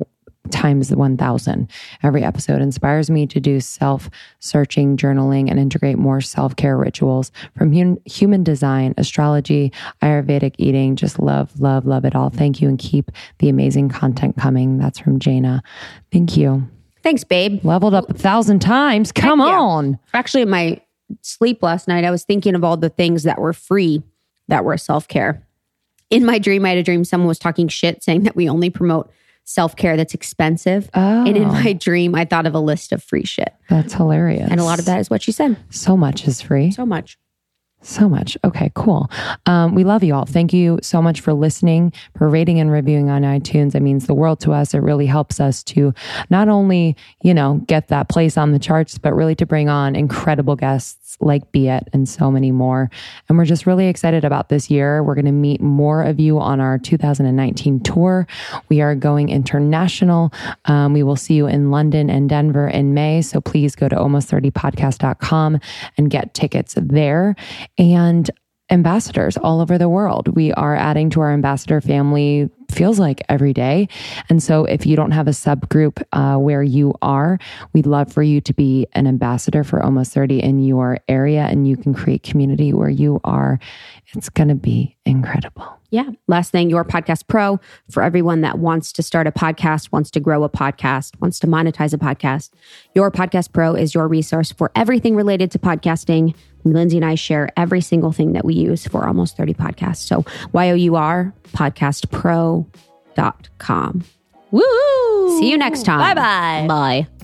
times 1,000. Every episode inspires me to do self-searching, journaling, and integrate more self-care rituals from human design, astrology, Ayurvedic eating. Just love, love, love it all. Thank you, and keep the amazing content coming. That's from Jaina. Thank you. Thanks, babe. Leveled up 1,000 times. Come on. Actually, in my sleep last night, I was thinking of all the things that were free that were self-care. In my dream, I had a dream someone was talking shit saying that we only promote self-care that's expensive. Oh. And in my dream, I thought of a list of free shit. That's hilarious. And a lot of that is what she said. So much is free. So much. So much. Okay, cool. We love you all. Thank you so much for listening, for rating and reviewing on iTunes. It means the world to us. It really helps us to not only, get that place on the charts, but really to bring on incredible guests like Biet and so many more. And we're just really excited about this year. We're going to meet more of you on our 2019 tour. We are going international. We will see you in London and Denver in May. So please go to almost30podcast.com and get tickets there. And ambassadors all over the world. We are adding to our ambassador family, feels like every day. And so if you don't have a subgroup where you are, we'd love for you to be an ambassador for Almost 30 in your area, and you can create community where you are. It's going to be incredible. Yeah. Last thing, Your Podcast Pro, for everyone that wants to start a podcast, wants to grow a podcast, wants to monetize a podcast. Your Podcast Pro is your resource for everything related to podcasting. Lindsay and I share every single thing that we use for Almost 30 podcasts. So YOURpodcastpro.com. Woo! See you next time. Bye-bye. Bye.